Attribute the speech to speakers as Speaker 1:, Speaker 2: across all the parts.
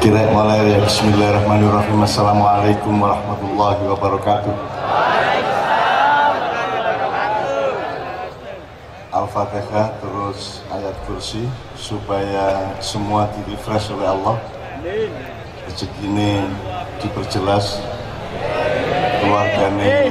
Speaker 1: Kira mulai ya. Bismillahirrahmanirrahim. Assalamualaikum warahmatullahi wabarakatuh. Al-Fatihah terus ayat kursi supaya semua di-refresh oleh Allah. Rezeki ini diperjelas, keluarga ini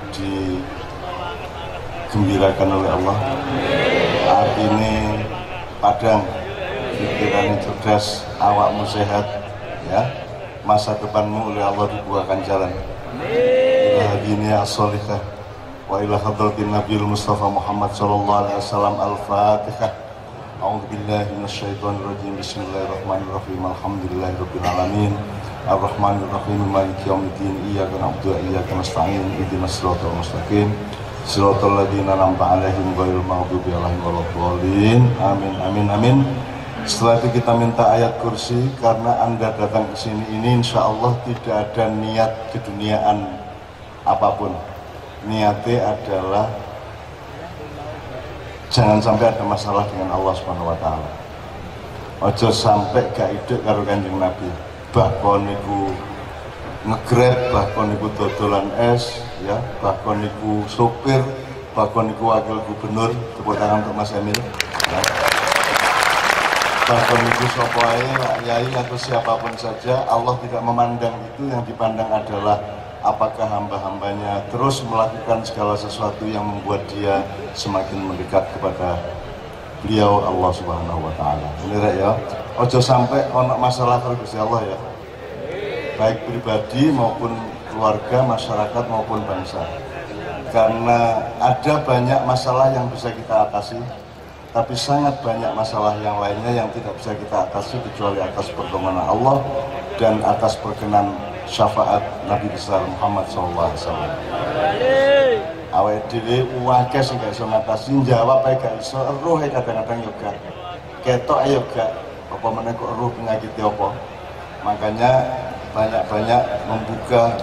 Speaker 1: digembirakan oleh Allah. Hati ini padang, pikirannya cerdas, awakmu sehat, ya. Masa depanmu oleh Allah dibukakan jalan. Ila hadini as-solihah wa ila hadratin Nabiul Mustafa Muhammad sallallahu alaihi wasallam. Al-Fatihah. A'udzubillahi minasyaitonir rajim. Bismillahirrahmanirrahim. Alhamdulillahirabbil alamin. Ar-Rahmanirrahim. Maliki yaumiddin. Iyyaka na'budu wa iyyaka nasta'in. Ihdinas siratal mustaqim. Shiratal ladzina an'amta 'alaihim ghairil maghdubi 'alaihim waladdallin. Amin amin amin. Setelah itu kita minta ayat kursi, karena Anda datang ke sini ini insya Allah tidak ada niat keduniaan apapun. Niatnya adalah jangan sampai ada masalah dengan Allah Subhanahu wa taala. Ojo sampai gak idek karo Kanjeng Nabi. Bahkan niku nge-grab, bahkan niku dodolan es, ya, bahkan niku sopir, bahkan niku wakil gubernur. Tepuk tangan untuk Mas Emil. Ya. Bahkan itu sopoai, yai atau siapapun saja, Allah tidak memandang itu. Yang dipandang adalah apakah hamba-hambanya terus melakukan segala sesuatu yang membuat dia semakin mendekat kepada beliau Allah Subhanahu wa taala. Ini ya, ojo sampai ono masalah karo Gusti Allah ya. Baik pribadi maupun keluarga, masyarakat maupun bangsa. Karena ada banyak masalah yang bisa kita atasi, tapi sangat banyak masalah yang lainnya yang tidak bisa kita atasi kecuali atas pertolongan Allah dan atas perkenan syafaat Nabi besar Muhammad SAW. Awake dhewe akeh sing gak iso ngatasi, jawab ae gak iso, eruh kadang-kadang yo gak. Ketok ayo gak, apa meneh kok eruh penyakit apa. Makanya banyak-banyak membuka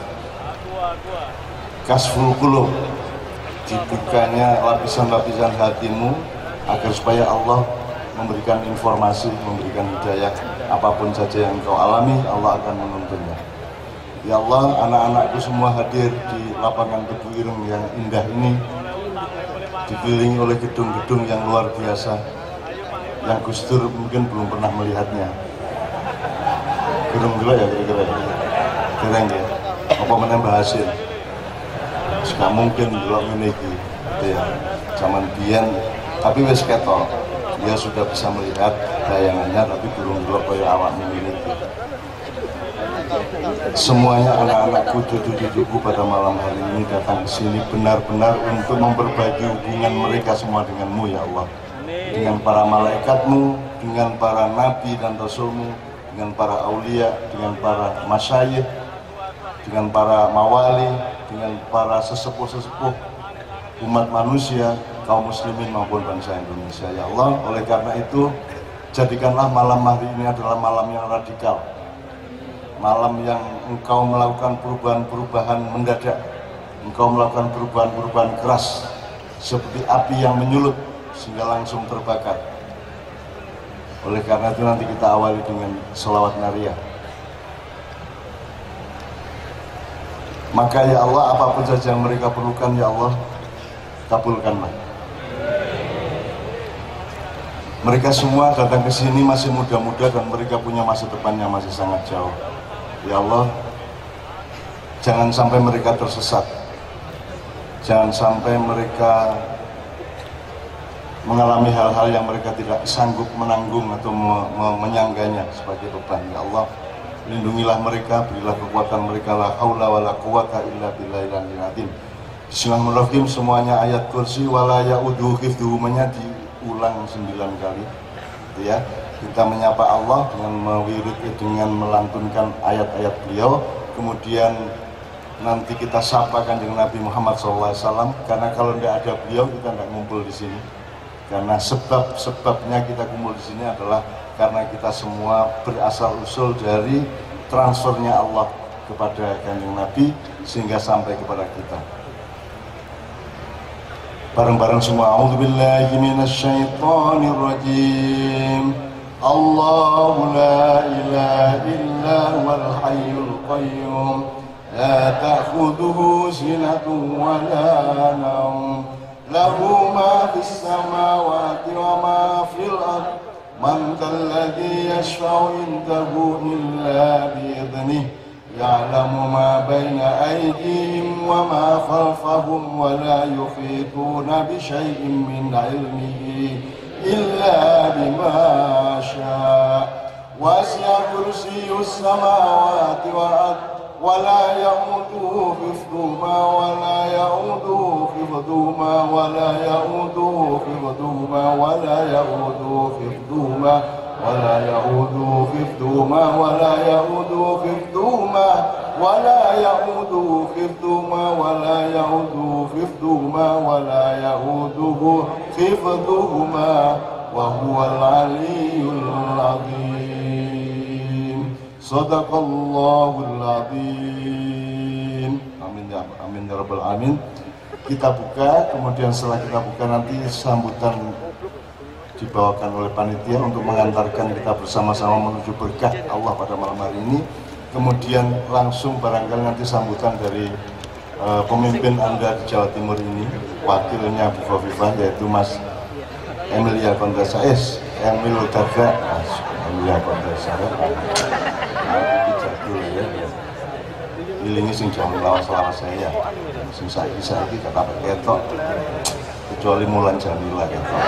Speaker 1: kasful qulub, dibukanya lapisan-lapisan hatimu, agar supaya Allah memberikan informasi, memberikan hidayah. Apapun saja yang kau alami, Allah akan menuntunnya. Ya Allah, anak-anakku semua hadir di lapangan Tebu Ireng yang indah ini, dikelilingi oleh gedung-gedung yang luar biasa, yang Gus Dur mungkin belum pernah melihatnya. Gedung gila ya kira-kira, keren ya. Apa menambah hasil? Gak mungkin belum ini ya. Zaman biyen tapi wis ketok, dia sudah bisa melihat bayangannya, tapi belum kaya awakmu ini. Semuanya anak-anakku, cucu-cucuku pada malam hari ini datang ke sini benar-benar untuk memperbaiki hubungan mereka semua denganmu ya Allah, dengan para malaikatmu, dengan para nabi dan rasulmu, dengan para aulia, dengan para masyayikh, dengan para mawali, dengan para sesepuh-sesepuh umat manusia, kaum muslimin maupun bangsa Indonesia ya Allah. Oleh karena itu, jadikanlah malam hari ini adalah malam yang radikal, malam yang engkau melakukan perubahan-perubahan mendadak, engkau melakukan perubahan-perubahan keras seperti api yang menyulut sehingga langsung terbakar. Oleh karena itu nanti kita awali dengan sholawat nariyah. Maka ya Allah, apapun saja yang mereka perlukan ya Allah, kabulkanlah. Mereka semua datang ke sini masih muda-muda dan mereka punya masa depan yang masih sangat jauh. Ya Allah, jangan sampai mereka tersesat. Jangan sampai mereka mengalami hal-hal yang mereka tidak sanggup menanggung atau menyangganya sebagai beban. Ya Allah, lindungilah mereka, berilah kekuatan mereka, la haula wala quwata illa billahil aliyyil azim. Bismillahirrahmanirrahim. Semuanya ayat kursi wala ya'uduhu hifdhuhumanya diulang 9 kali. Ya, kita menyapa Allah dengan mewirid, dengan melantunkan ayat-ayat beliau. Kemudian nanti kita sapa Kanjeng Nabi Muhammad SAW, karena kalau tidak ada beliau kita tidak ngumpul di sini. Karena sebabnya kita kumpul di sini adalah karena kita semua berasal usul dari transfernya Allah kepada Kanjeng Nabi sehingga sampai kepada kita. Bareng-bareng semua. A'udzubillahi minasyaitonir rajim. Allahu la ilaha illa إلا هو الحي القيوم لا تأخذه سنة ولا نوم له ما في السماوات وما في الأرض من ذا الذي يشفع عنده إلا بإذنه يعلم ما بين أيديهم وما خلفهم ولا يحيطون بشيء من علمه إلا بما شاء وسع كرسي السماوات والأرض ولا يؤوده حفظهما ولا يؤوده حفظهما ولا يؤوده حفظهما ولا يؤوده حفظهما ولا يؤوده حفظهما ولا يؤوده حفظهما ولا يؤوده حفظهما ولا يؤوده حفظهما ولا يؤوده حفظهما وهو العلي العظيم صدق الله العظيم. Amin ya amin ya rabbal alamin. Kita buka, kemudian setelah kita buka nanti sambutan dibawakan oleh panitia untuk mengantarkan kita bersama-sama menuju berkah Allah pada malam hari ini. Kemudian langsung barangkali nanti sambutan dari pemimpin Anda di Jawa Timur ini, wakilnya Bu Khofifah, yaitu Mas Emilia Kontesa Emilia Kontesa ini sing jangan lawas-lawas saya, sing saiki kata ketok kecuali Mulan Jamila ketok.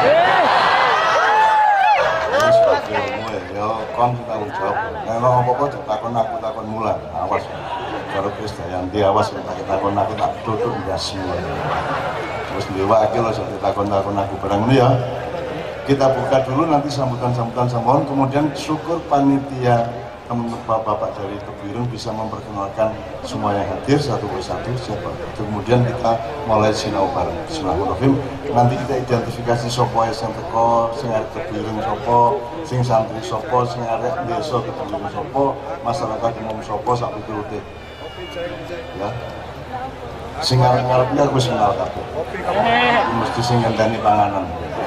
Speaker 1: Ini sebagai ilmu ya, kon tanggung jawab. Kalau apa-apa takon aku takon Mulan, awas. Kalau Krisdayanti awas takon aku tak tutup nggak semua. Terus diwakil loh takon aku barang ini ya. Kita buka dulu nanti sambutan-sambutan sampun, kemudian syukur panitia bapak-bapak dari Tebuireng bisa memperkenalkan semua yang hadir satu persatu siapa. Kemudian kita mulai sinau bareng. Bismillahirrahmanirrahim. Nanti kita identifikasi sopo sing teko, sing arep Tebuireng sopo, sing santri sopo, sing arep desa Tebuireng sopo, masyarakat umum sopo sak piturute. Ya. Sing arep-arepnya wis kenal kabeh. Mesti sing ngenteni panganan.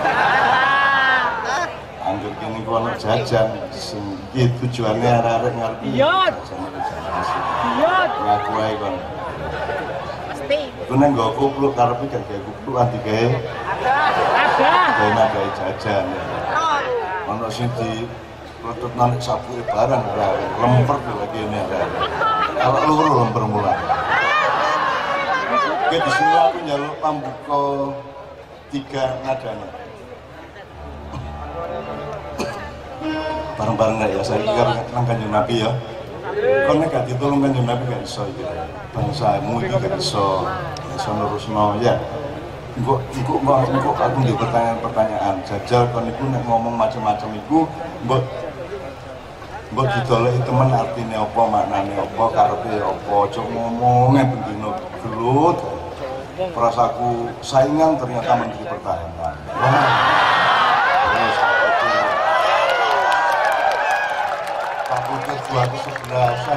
Speaker 1: Anggur kene ku ana jajan sing iki tujuane arek-arek ngarep. Iya. Ngaku ae kon. Mesti. Ku nang nggo kupluk karepe gak gawe kupluk ati gawe. Ada. Gawe jajan. Ono sing di lutut nang sapuke barang lemper lagi ini ada. Kalau loro lemper mulai. Oke, bismillah aku njaluk pambuka 3 nadanya. Bareng-bareng ya, saya kira nang Kanjeng Nabi ya. Kon nek gak ditulung Kanjeng Nabi gak iso iki. Bangsamu iki gak iso nerusno ya. Engko aku ndek pertanyaan. Jajal kon niku nek ngomong macam-macam iku mbok didoleki temen artine apa, maknane apa, karepe apa, aja ngomong bendino gelut. Perasaku saingan ternyata Menteri Pertahanan. Dua kesebelasan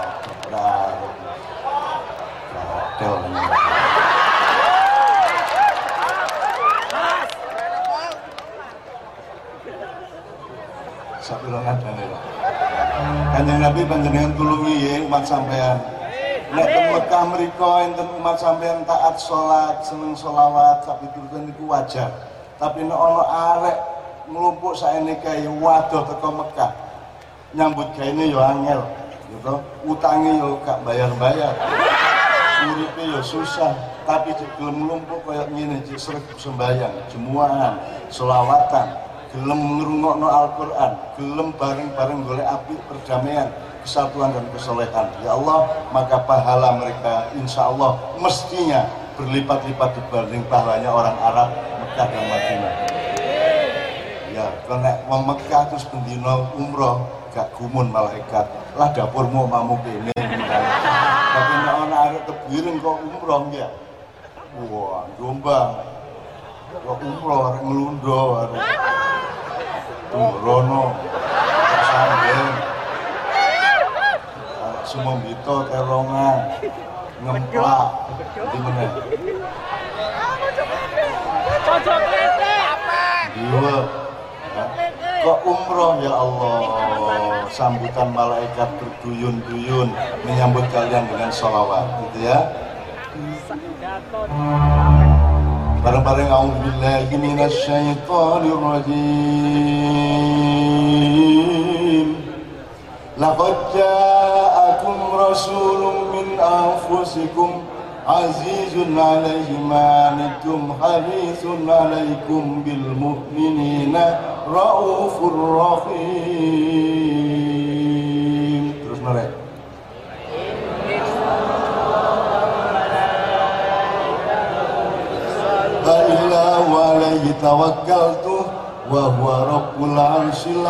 Speaker 1: Kanjeng Nabi panjenengan tulungi ya umat sampean. Nek teng Mekah mriko enten umat sampean taat salat, seneng selawat, tapi turun niku wajar. Tapi nek ana arek nglumpuk saene kae waduh teko Mekah. Nyambut gaene yo angel, gitu. Utange yo gak bayar-bayar. Uripe yo susah, tapi gelem mlumpuk koyo ngene cek sreg sembayang, jemuahan, selawatan, gelem ngrungokno Al-Qur'an, gelem bareng-bareng golek apik perdamaian, kesatuan dan kesolehan. Ya Allah, maka pahala mereka insya Allah mestinya berlipat-lipat dibanding pahalanya orang Arab, Mekah dan Madinah. Ya, karena wong Mekah terus bendino umroh gak gumun malaikat lah dapurmu mamu kene tapi nek ana arek Tebuireng kok umroh ya wah jombang kok umroh arek ngelundo arek rono sambil arek Sumombito terongan ngemplak di meneh cocok lete apa iya kok umroh ya Allah, sambutan malaikat berduyun-duyun menyambut kalian dengan sholawat gitu ya. Bareng-bareng a'udzubillahi minasyaitonir rajim. Laqad ja'akum rasulun min anfusikum azizun 'alaihi ma anittum harisun 'alaikum bil mu'minina raufur rahim. Terus noleh. La ilaha wa alaihi tawakkaltu wa huwa rabbul 'arsyil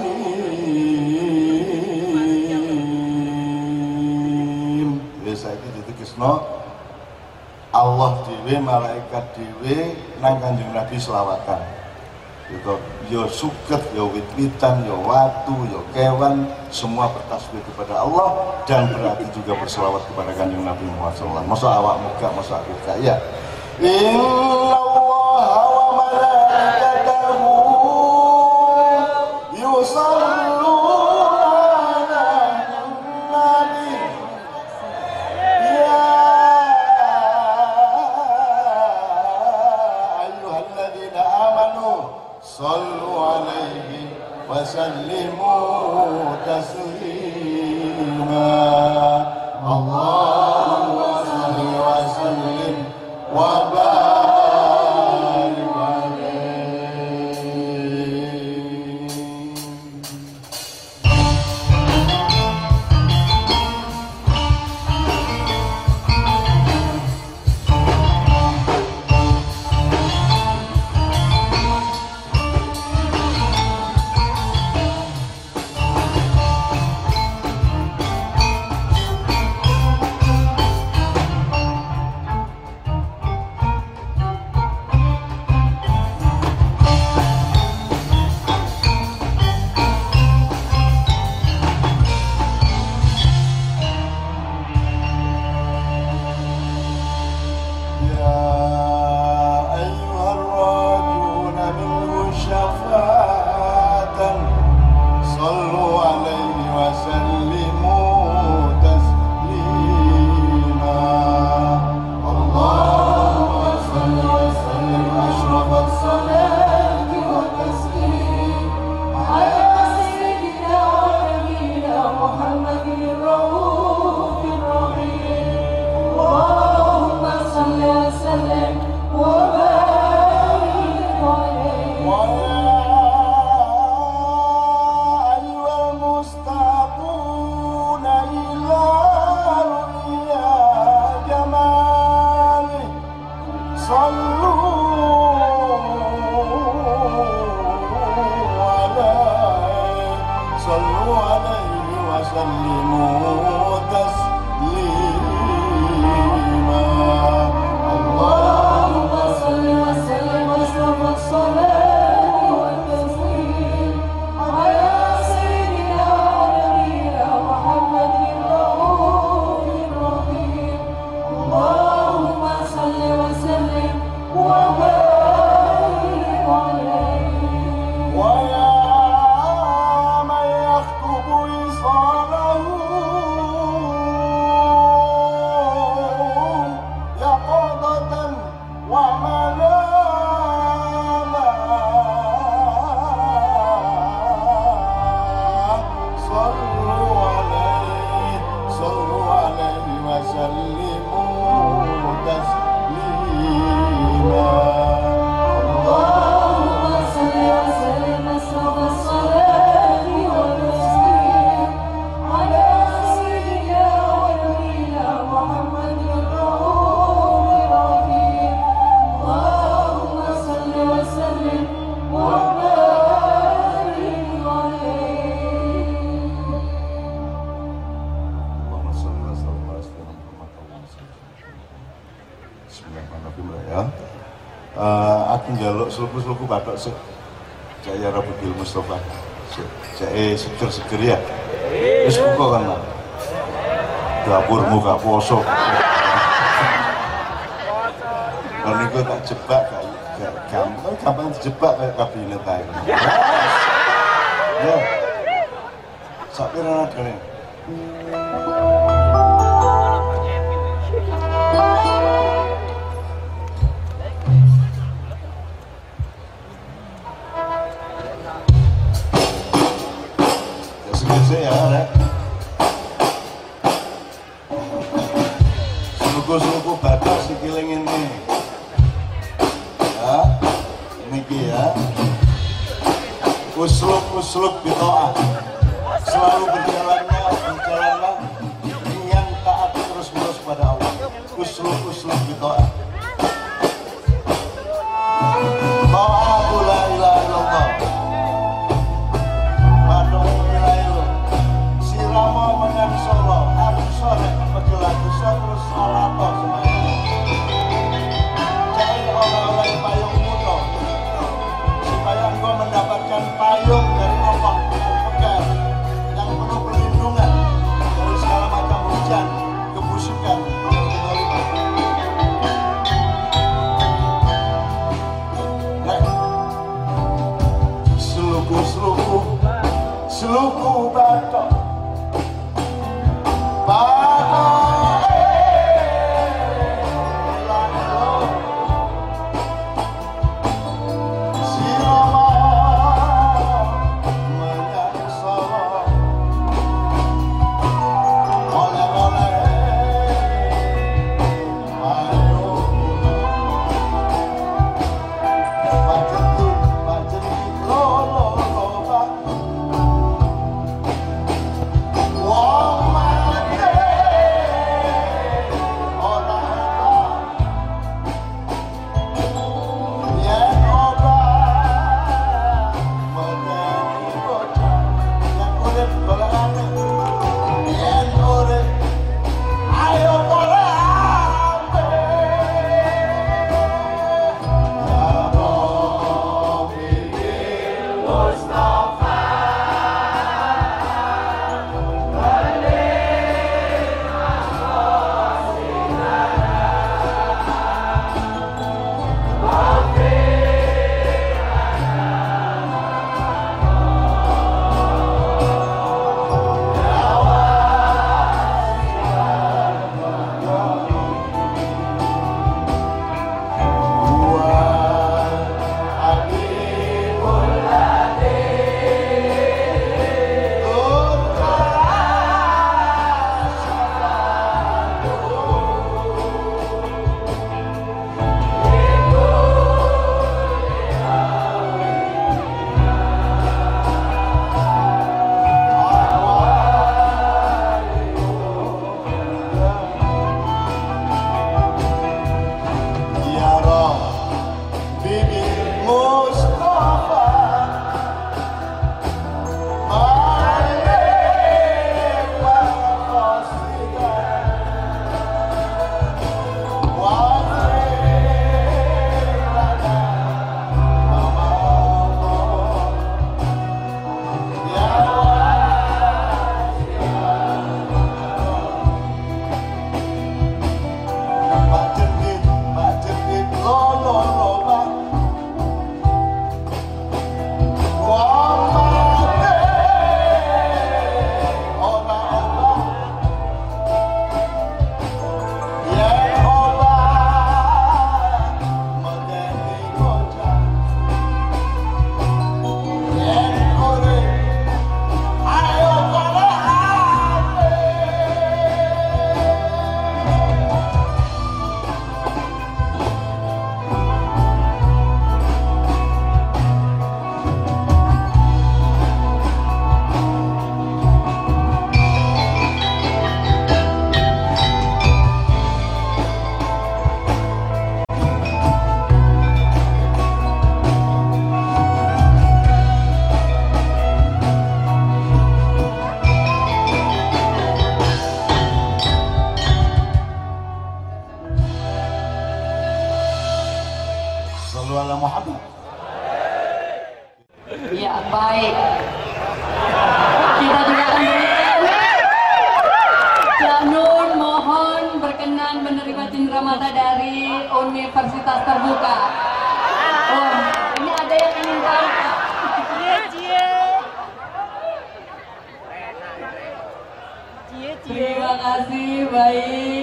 Speaker 1: 'azim. Wis saiki ditekesno Allah dhewe, malaikat dhewe nang Kanjeng Nabi selawatan. Gitu. Yo suket, yo wit-witan, yo watu, yo kewan, semua bertasbih kepada Allah dan berarti juga berselawat kepada Kanjeng Nabi Muhammad sallallahu alaihi wasallam. Masa awak muka, masa aku gak ya. Innallaha wa malaikatahu yusalluna 'alan nabi. Ya ayyuhalladzina amanu sallu 'alaihi wa sallimu taslima. Allahumma salli wa sallim wa barik 'alaihi. Aku njaluk sluku-sluku batok sik. Jaya Rabbil Mustafa. Jaya seger-seger ya. Wis buka kan, Mas. Dapurmu gak poso. Kalau niku tak jebak gak gampang dijebak kayak kabinet ae. Ya. Sakira dene. Ya segede ya, Rek. Suku-suku batas dikiling ini. Ya, niki ya. Uslub bitoah. Selalu berjalanlah yang taat terus-menerus pada Allah. Uslub bitoah. Ta'atu la ilaha illallah. Madu ilaha sirama menyang solo. Aku sore pegilaku terus salato semuanya. Cari orang-orang payung muda supaya engkau mendapatkan payung dari Allah yang pekat, yang penuh perlindungan dari segala macam hujan, kebusukan, dan kezaliman. Seluku batok
Speaker 2: Baik, kita juga akan Cak Nun mohon berkenan menerima cenderamata dari Universitas Terbuka. Oh, ini ada yang ingin tahu. Terima kasih, baik.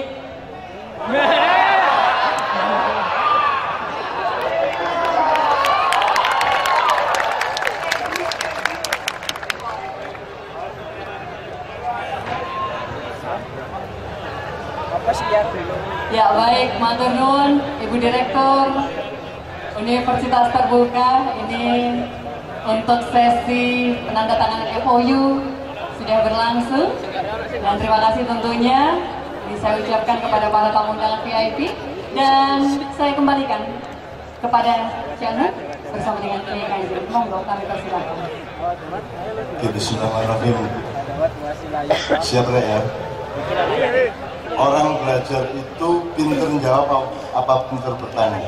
Speaker 2: Ya baik, matur nuwun Ibu Direktur Universitas Terbuka. Ini untuk sesi penandatanganan MOU sudah berlangsung, dan terima kasih tentunya saya ucapkan kepada para tamu undangan VIP, dan saya kembalikan kepada Cianun bersama dengan Kiai Kanjeng. Monggo kami persilakan.
Speaker 1: Bismillahirrahmanirrahim. Siap ya? Orang belajar itu pinter jawab apa pinter bertanya.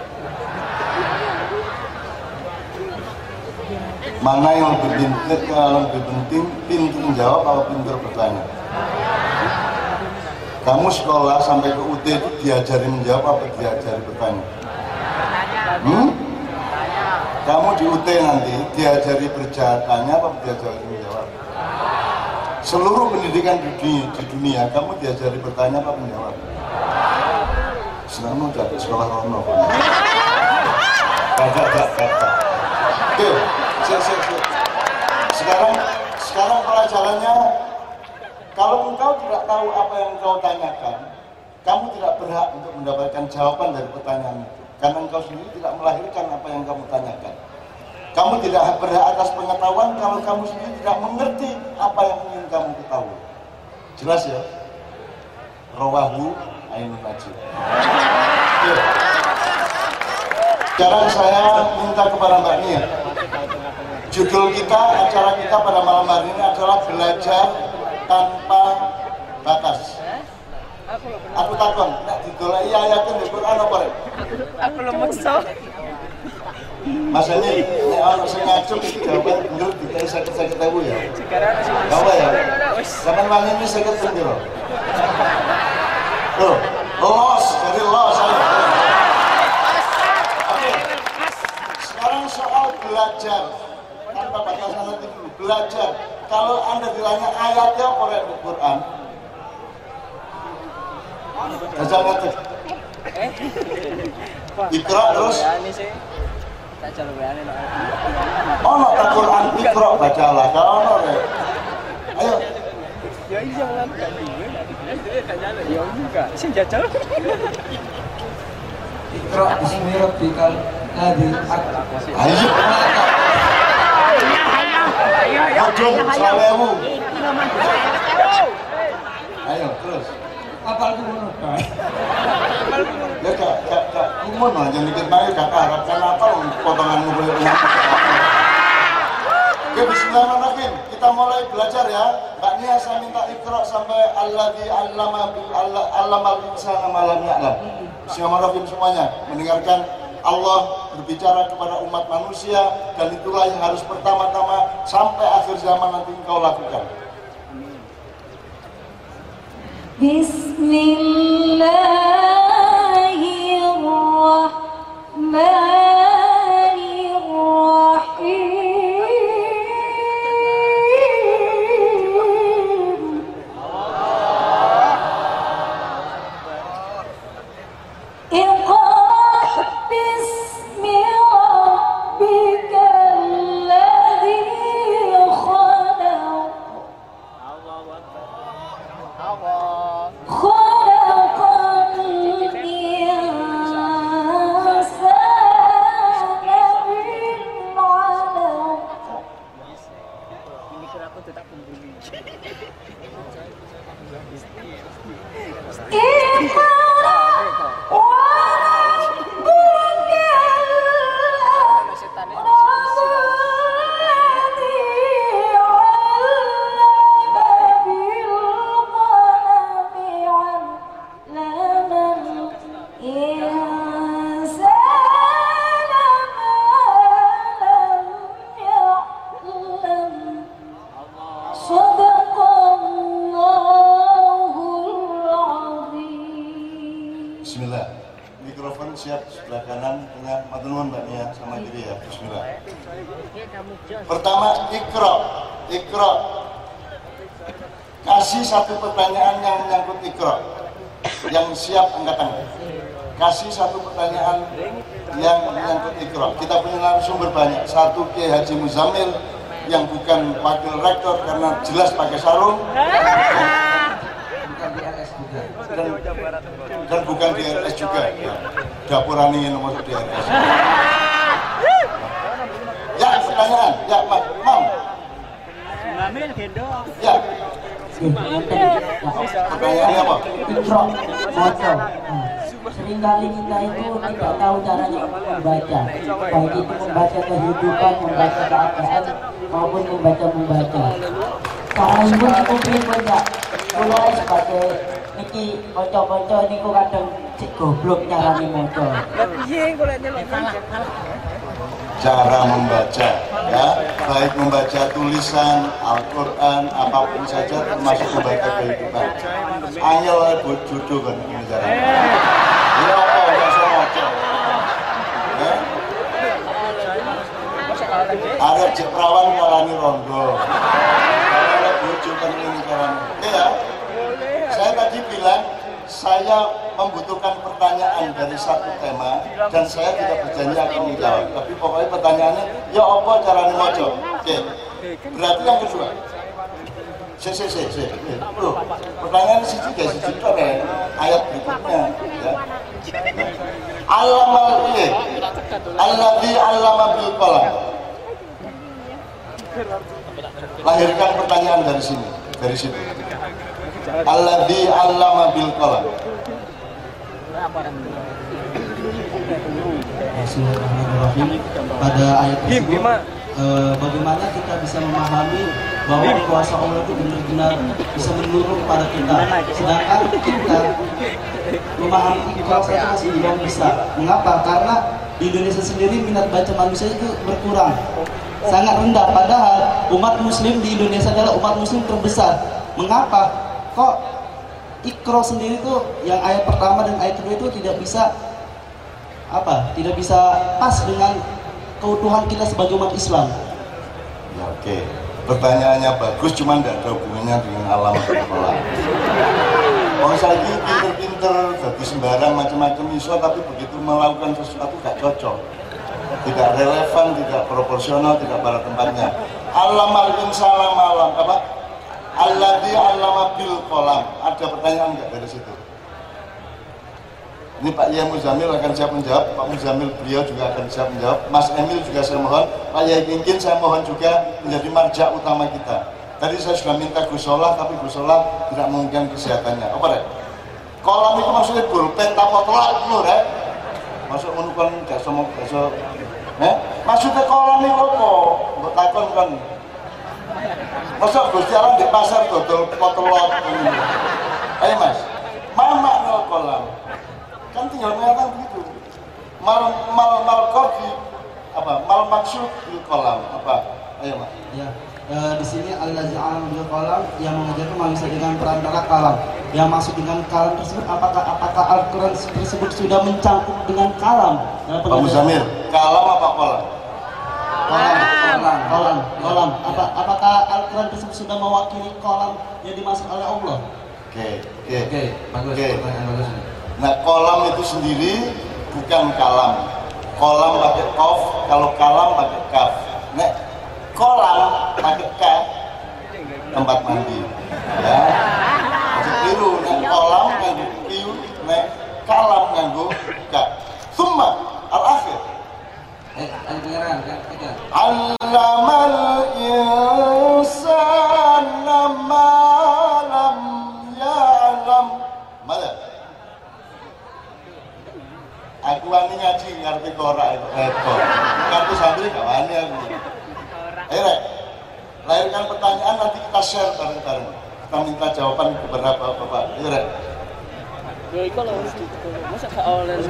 Speaker 1: Mana yang lebih penting, pinter jawab atau pinter bertanya? Kamu sekolah sampai ke UT itu diajari menjawab apa diajari bertanya? Kamu di UT nanti diajari bertanya apa diajari menjawab? Seluruh pendidikan di dunia kamu diajari bertanya apa menjawab? Senangmu jadi sekolah Rono. Gak. Oke, sekarang pelajarannya, kalau engkau tidak tahu apa yang engkau tanyakan, kamu tidak berhak untuk mendapatkan jawaban dari pertanyaan itu, karena engkau sendiri tidak melahirkan apa yang kamu tanyakan. Kamu tidak berhak atas pengetahuan kalau kamu sendiri tidak mengerti apa yang ingin kamu ketahui. Jelas ya? Rawahu Ainun Najib. Sekarang saya minta kepada Mbak Nia. Judul kita, acara kita pada malam hari ini adalah belajar tanpa batas. Aku takon, nek didoleki ayatnya di Quran apa rek?
Speaker 3: Aku lemekso.
Speaker 1: Mas ini, nek ana sing ngacung iki jawaban bener dikira 50.000 ya. Apa ya? Sampeyan wani ini 50 piro? Loh, los, jadi los. Oke. Sekarang soal belajar tanpa batasan nanti dulu. Belajar. Kalau Anda ditanya ayatnya apa rek di Quran? Jajal ngerti. Ikra terus. Ono tak Quran Ikra bacalah. Kalau ono rek. Ayo.
Speaker 3: Ya iya kan gak duwe. Ya juga. Sing jajal.
Speaker 4: Ikra bismi rabbikal ladzi khalaq.
Speaker 1: Ayo. Ayo, salamu. Ayo, terus.
Speaker 4: Apal ku ngono, Pak.
Speaker 1: Ya gak ngono aja mikir bae gak harap kan apa potonganmu boleh. Oke, bismillahirrahmanirrahim. Kita mulai belajar ya. Mbak Nia, saya minta Iqra sampai alladzi 'allamal insana ma lam ya'lam. Bismillahirrahmanirrahim semuanya. Mendengarkan Allah berbicara kepada umat manusia, dan itulah yang harus pertama-tama sampai akhir zaman nanti engkau lakukan. Bismillah. Mikrofon siap sebelah kanan, tengah, matur Mbak Nia sama kiri ya. Bismillah. Pertama, Iqra. Kasih satu pertanyaan yang menyangkut Iqra. Yang siap angkat tangan. Kasih satu pertanyaan yang menyangkut Iqra. Kita punya narasumber banyak. Satu Kiai Haji Muzamil yang bukan wakil rektor karena jelas pakai sarung.
Speaker 4: Bukan DRS juga.
Speaker 1: Dan bukan DRS juga. Ya. Dapuran ingin masuk DRS. Ya, pertanyaan. Ya, Mam.
Speaker 3: Ngambil gendong.
Speaker 1: Ya. Pertanyaannya apa?
Speaker 5: Iqra, moco. Seringkali kita itu tidak tahu caranya membaca, baik itu membaca kehidupan, membaca keadaan, maupun membaca. Cara ibu aku pilih banyak, mulai sebagai niki moco ini kok kadang cek goblok caranya moco.
Speaker 1: Cara membaca, ya, baik membaca tulisan Al-Quran apapun saja termasuk membaca kehidupan. Angel buat jodoh kan ini caranya. Ini apa yang saya baca? Ya? Ada cek perawan ngarani rondo. Ada bojo kan ini caranya. Oke ya. Saya tadi bilang saya membutuhkan pertanyaan dari satu tema dan saya tidak berjanji akan menjawab. Tapi pokoknya pertanyaannya, ya apa caranya moco? Oke. Berarti yang kedua. Bro, pertanyaan siji ayat berikutnya. Ya. Allamal iye, alladzi allama bil qalam. Lahirkan pertanyaan dari sini, dari situ. Alladzi allama bil qalam.
Speaker 4: Bismillahirrahmanirrahim. Pada ayat tersebut, bagaimana kita bisa memahami bahwa kuasa Allah itu benar-benar bisa menurun kepada kita, sedangkan kita memahami kuasa itu masih belum bisa. Mengapa? Karena di Indonesia sendiri minat baca manusia itu berkurang, sangat rendah. Padahal umat muslim di Indonesia adalah umat muslim terbesar. Mengapa? Kok Iqra sendiri tuh yang ayat pertama dan ayat kedua itu tidak bisa tidak bisa pas dengan keutuhan kita sebagai umat Islam.
Speaker 1: Ya, oke. Pertanyaannya bagus, cuman tidak ada hubungannya dengan alam sekolah. Orang saya ini pinter-pinter, jadi sembarang macam-macam iso, tapi begitu melakukan sesuatu gak cocok, tidak relevan, tidak proporsional, tidak pada tempatnya. Allamal insana malam apa? Alladzi allama bil qalam. Ada pertanyaan nggak dari situ? Ini Pak Yai Muzamil akan siap menjawab, Pak Muzamil beliau juga akan siap menjawab, Mas Emil juga saya mohon, Pak Yai Kingkin saya mohon juga menjadi marja utama kita. Tadi saya sudah minta Gus Solah, tapi Gus Solah tidak memungkinkan kesehatannya. Apa deh? Kolam itu maksudnya pulpen tanpa telak dulu deh. Masuk menukan gak semua besok. Maksudnya kolam itu apa? Untuk takon kan. Masuk Gus jalan di pasar dodol potelot. Ayo Mas, mama nol kolam. Kan tinggal mengatakan begitu. Mal kofi apa? Mal maksud di kolam apa? Ayo Mas.
Speaker 4: Ya, di sini al-ladzi allama bil qalam yang mengajarkan manusia dengan perantara kalam. Yang masuk dengan kalam tersebut apakah Al-Quran tersebut sudah mencangkup dengan kalam?
Speaker 1: Pak Muzamil, kalam apa kolam?
Speaker 4: Kolam. Apakah Al-Quran tersebut sudah mewakili kolam yang dimaksud oleh Allah?
Speaker 1: Oke,
Speaker 4: bagus. Pertanyaan bagus.
Speaker 1: Nah, kolam itu sendiri bukan kalam. Kolam pakai kof, kalau kalam pakai kaf. Nah, kolam pakai kaf, tempat mandi. Ya, masih biru. Nah, kolam nganggo kiu, nah kalam nganggo kaf. Summa al-akhir.
Speaker 4: Dengaran kan?
Speaker 1: Allamal insana ma lam ya'lam. Mana? Aku wani ngaji ngerti korak itu repot. Kartu santri gak wani aku. Ayo Rek, lahirkan pertanyaan nanti kita share bareng-bareng. Kita minta jawaban kepada Bapak. Ayo Rek.
Speaker 3: Ya iku lho masa gak oleh.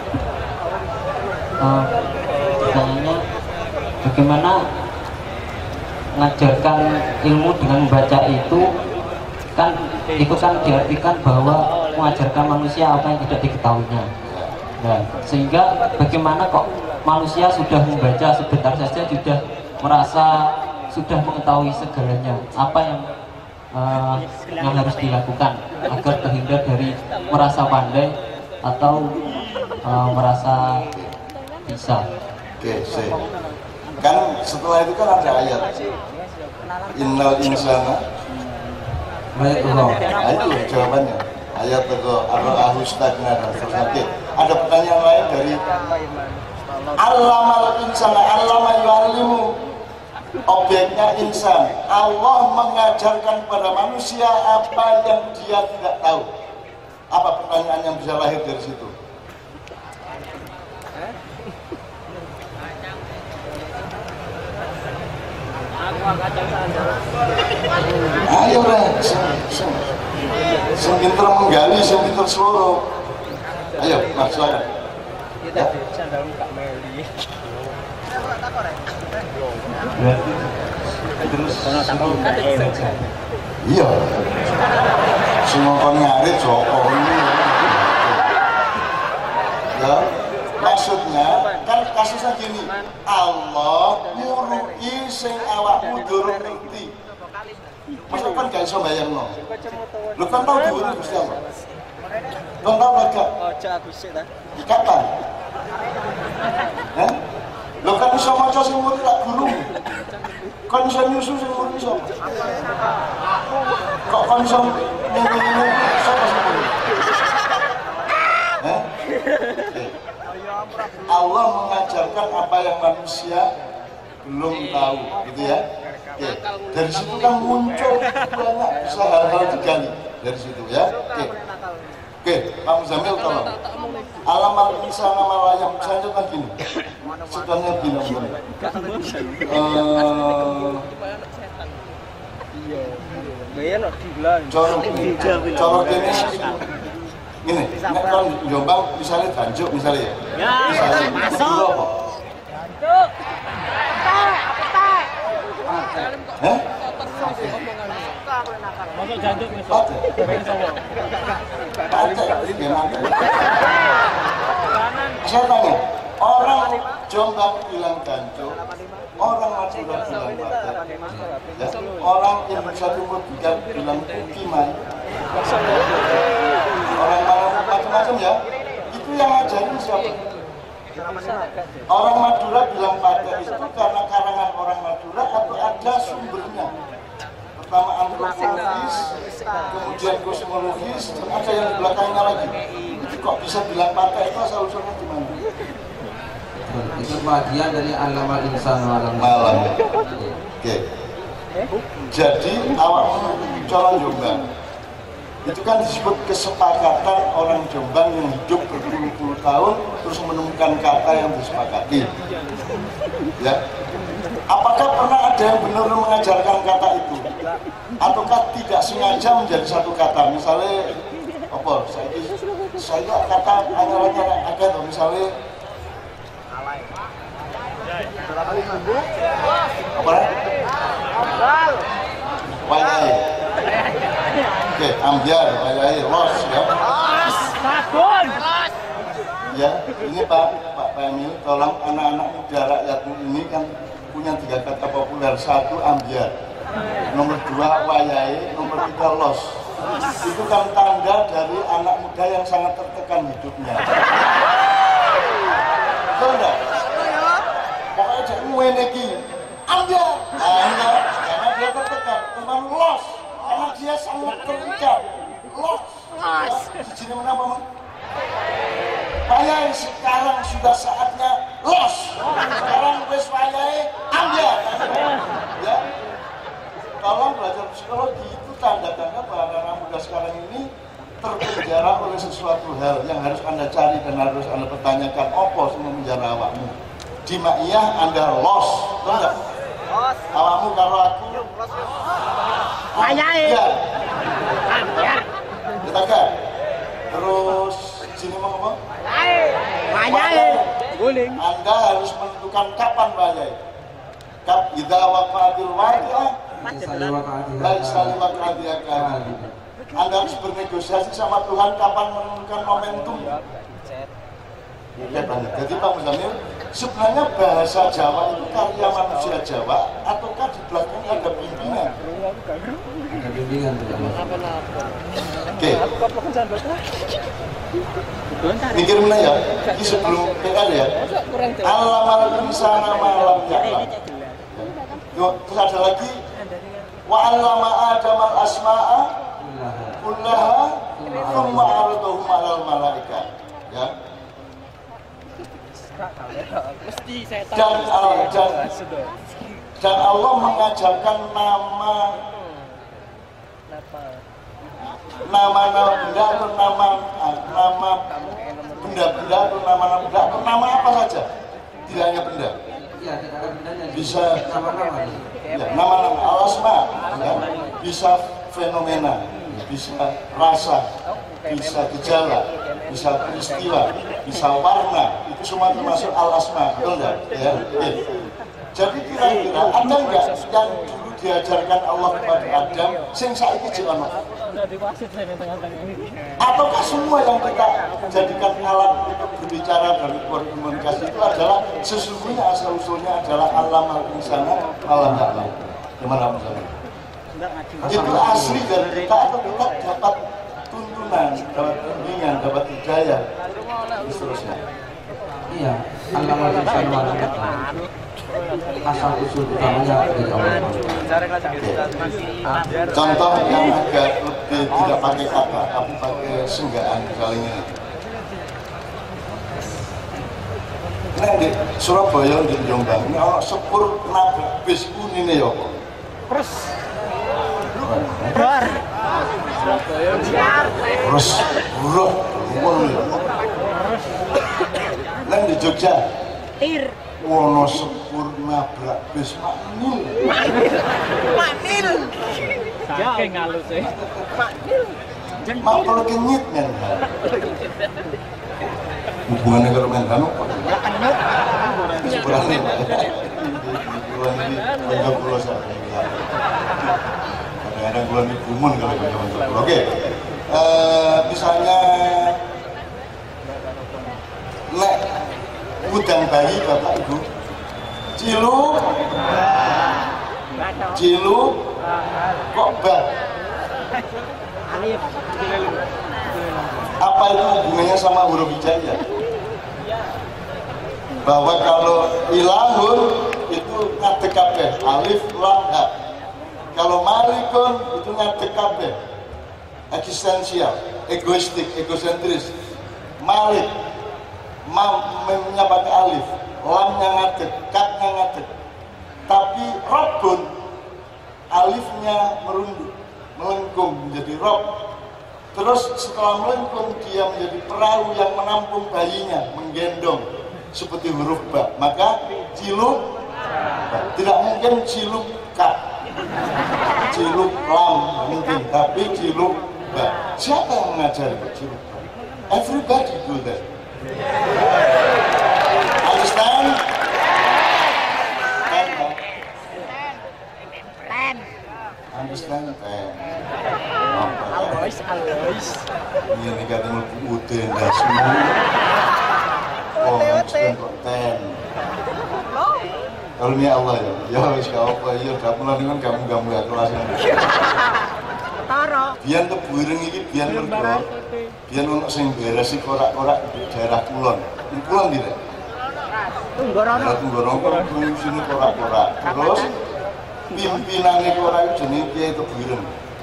Speaker 5: Pertanyaannya bagaimana mengajarkan ilmu dengan membaca itu kan diartikan bahwa mengajarkan manusia apa yang tidak diketahuinya. Nah, sehingga bagaimana kok manusia sudah membaca sebentar saja sudah merasa sudah mengetahui segalanya, apa yang
Speaker 6: yang harus dilakukan agar terhindar dari merasa pandai atau merasa bisa.
Speaker 1: Oke, kan setelah itu kan ada ayat innal insana nah itu jawabannya ayat itu ar-ra'ahu stagna dan seterusnya. Oke, ada pertanyaan lain dari allamal insana, allama yu'allimu, objeknya insan. Allah mengajarkan kepada manusia apa yang dia tidak tahu. Apa pertanyaan yang bisa lahir dari situ? Ayo sing pinter menggali, sing pinter seluruh. Ayo, Mas, silakan. Ya. Iya. Semua kon ngarit Joko ini. Ya, maksudnya kan kasusnya gini, Allah nyuruhi sing awakmu durung ngerti. Maksudnya kan gak iso bayangno. Lu kan tau dhuwur Gusti Allah. Lu tau gak? Ojo aku sik ta. Kapan? Hah? Lu kan iso maca sing murid tak guru. Kan iso nyusu sing murid iso. Kok kan iso ngene-ngene sapa sing murid? Hah? Allah mengajarkan apa yang manusia belum tahu, gitu ya. Oke, dari situ kan muncul banyak bisa hal-hal digali dari situ ya. Oke, Pak Muzamil tolong. Alamal insana malayam saja kan gini. Sebenarnya gini. Colok ini gini, kalau Jombang misalnya Tanjuk misalnya ya. Misalnya masuk. Hah? Masuk Tanjuk masuk. Saya tanya, orang Jombang bilang Tanjuk, orang Madura bilang Batak, ya, orang Indonesia Timur bilang Ukiman, orang macam-macam ya, itu yang ngajarin siapa? Orang Madura bilang Batak itu karena karangan orang Madura atau ada sumbernya? Pertama antropologis, kemudian kosmologis, dan ada yang di belakangnya lagi. Itu kok bisa bilang Batak itu asal-usulnya gimana?
Speaker 4: Itu bagian dari alamal insan malam.
Speaker 1: Oke. Jadi awak calon Jombang itu kan disebut kesepakatan orang Jombang yang hidup berpuluh-puluh tahun terus menemukan kata yang disepakati. Ya. Apakah pernah ada yang benar mengajarkan kata itu? Ataukah tidak sengaja menjadi satu kata? Misalnya apa? Saya kata anyarannya ada tuh misalnya apa? Wayai. Oke, ambiar, wayai, los ya. Ya, ini Pak Emil, tolong anak-anak muda rakyat ini kan punya 3 kata populer. 1 ambiar, nomor 2 wayai, nomor 3 los. Itu kan tanda dari anak muda yang sangat tertekan hidupnya. Betul enggak? Pokoknya jangan ngueneki ambiar, karena dia tertekan. Teman los, karena dia sangat terikat. Los, di sini kenapa Mang? Wayai sekarang sudah saatnya los. Sekarang wes wayai ambil. Ya. Tolong belajar psikologi itu tanda-tanda bahwa anak muda sekarang ini terpenjara oleh sesuatu hal yang harus Anda cari dan harus Anda pertanyakan apa sih memenjara awakmu. Di Ma'iyah Anda los, betul enggak? Awakmu kalau aku wayai. Ambil. Kita kan. Terus sini mau ngomong? Wayai. Guling. Anda harus menentukan kapan wayai. Idza waqa'atil waqi'ah laisa liwaqa'atiha kadhib. Anda harus bernegosiasi sama Tuhan kapan menentukan momentum. Oke, banget. Jadi Pak Muzamil, sebenarnya bahasa Jawa itu karya manusia Jawa ataukah di belakangnya ada pimpinan?
Speaker 4: Ada bimbingan juga.
Speaker 1: Oke. Mikir mana ya? Ini sebelum PKL ya. Alamal insana malam ya. Terus ada lagi. Wa allama Adam al-asma'a kullaha thumma 'aradahum 'alal malaika. Ya. Dan Allah mengajarkan nama benda atau nama benda-benda atau nama benda atau nama apa saja, tidak hanya benda.
Speaker 4: Iya, tidak ada bendanya.
Speaker 1: Bisa
Speaker 4: nama-nama.
Speaker 1: Ya, nama-nama al-asma, ya. Bisa fenomena, bisa rasa, bisa gejala, bisa peristiwa, bisa warna, itu semua termasuk al-asma, betul nggak? Ya. Jadi kira-kira ada nggak yang dulu diajarkan Allah kepada Adam, sing saiki jek ono? Ataukah semua yang kita jadikan alat untuk berbicara dan berkomunikasi itu adalah sesungguhnya asal-usulnya adalah alam al-insana alam ta'lam. Gimana misalnya? Itu asli dari kita atau kita dapat tuntunan, dapat bimbingan, dapat hidayah, dan seterusnya.
Speaker 4: Iya, alam al-insana alam ta'lam. Asal usul utamanya dari Allah.
Speaker 1: Contoh yang agak lebih tidak pakai kata, tapi pakai senggaan kali ini. Ini di Surabaya di Jombang ini orang sepur nabrak bis ini ya kok. Terus. Terus, buruk, Neng di Jogja. Wono sepur nabrak bis Maknil.
Speaker 3: Saking halus sih.
Speaker 1: Mak perlu kenyit kan? Hubungannya karo Menhan apa? Sebenarnya bulan ini banyak pulau saya. Kadang-kadang bulan ini bumun kalau banyak. Oke, misalnya nek udang bayi bapak ibu, cilu, kok bah? Apa itu hubungannya sama huruf hijaiyah? Bahwa kalau ilahun itu ngadeg kabeh, alif lam ha. Kalau malikun itu ngadeg kabeh, eksistensial, egoistik, egosentris. Malik memnya pakai alif, lamnya ngadeg, katnya ngadeg. Tapi Rabbun alifnya merunduk, melengkung menjadi Rabb. Terus setelah melengkung dia menjadi perahu yang menampung bayinya, menggendong seperti huruf ba. Maka ciluk tidak mungkin ciluk ka, ciluk lam mungkin, tapi ciluk ba. Siapa yang mengajari ciluk ba? Everybody do that. Understand? Understand?
Speaker 3: Alois.
Speaker 1: Ini katanya udah nggak semua. Oh, understand kok ten. Kalau ini Allah ya wis gak apa ya gak mulai kan kamu ya kelasnya. Biar tebuireng iki biar mergo. Biar ono sing beresi korak-korak di daerah kulon. Di kulon tidak? Tunggorono kok sini korak-korak. Terus pimpinane korak itu jenenge Kiai Tebuireng.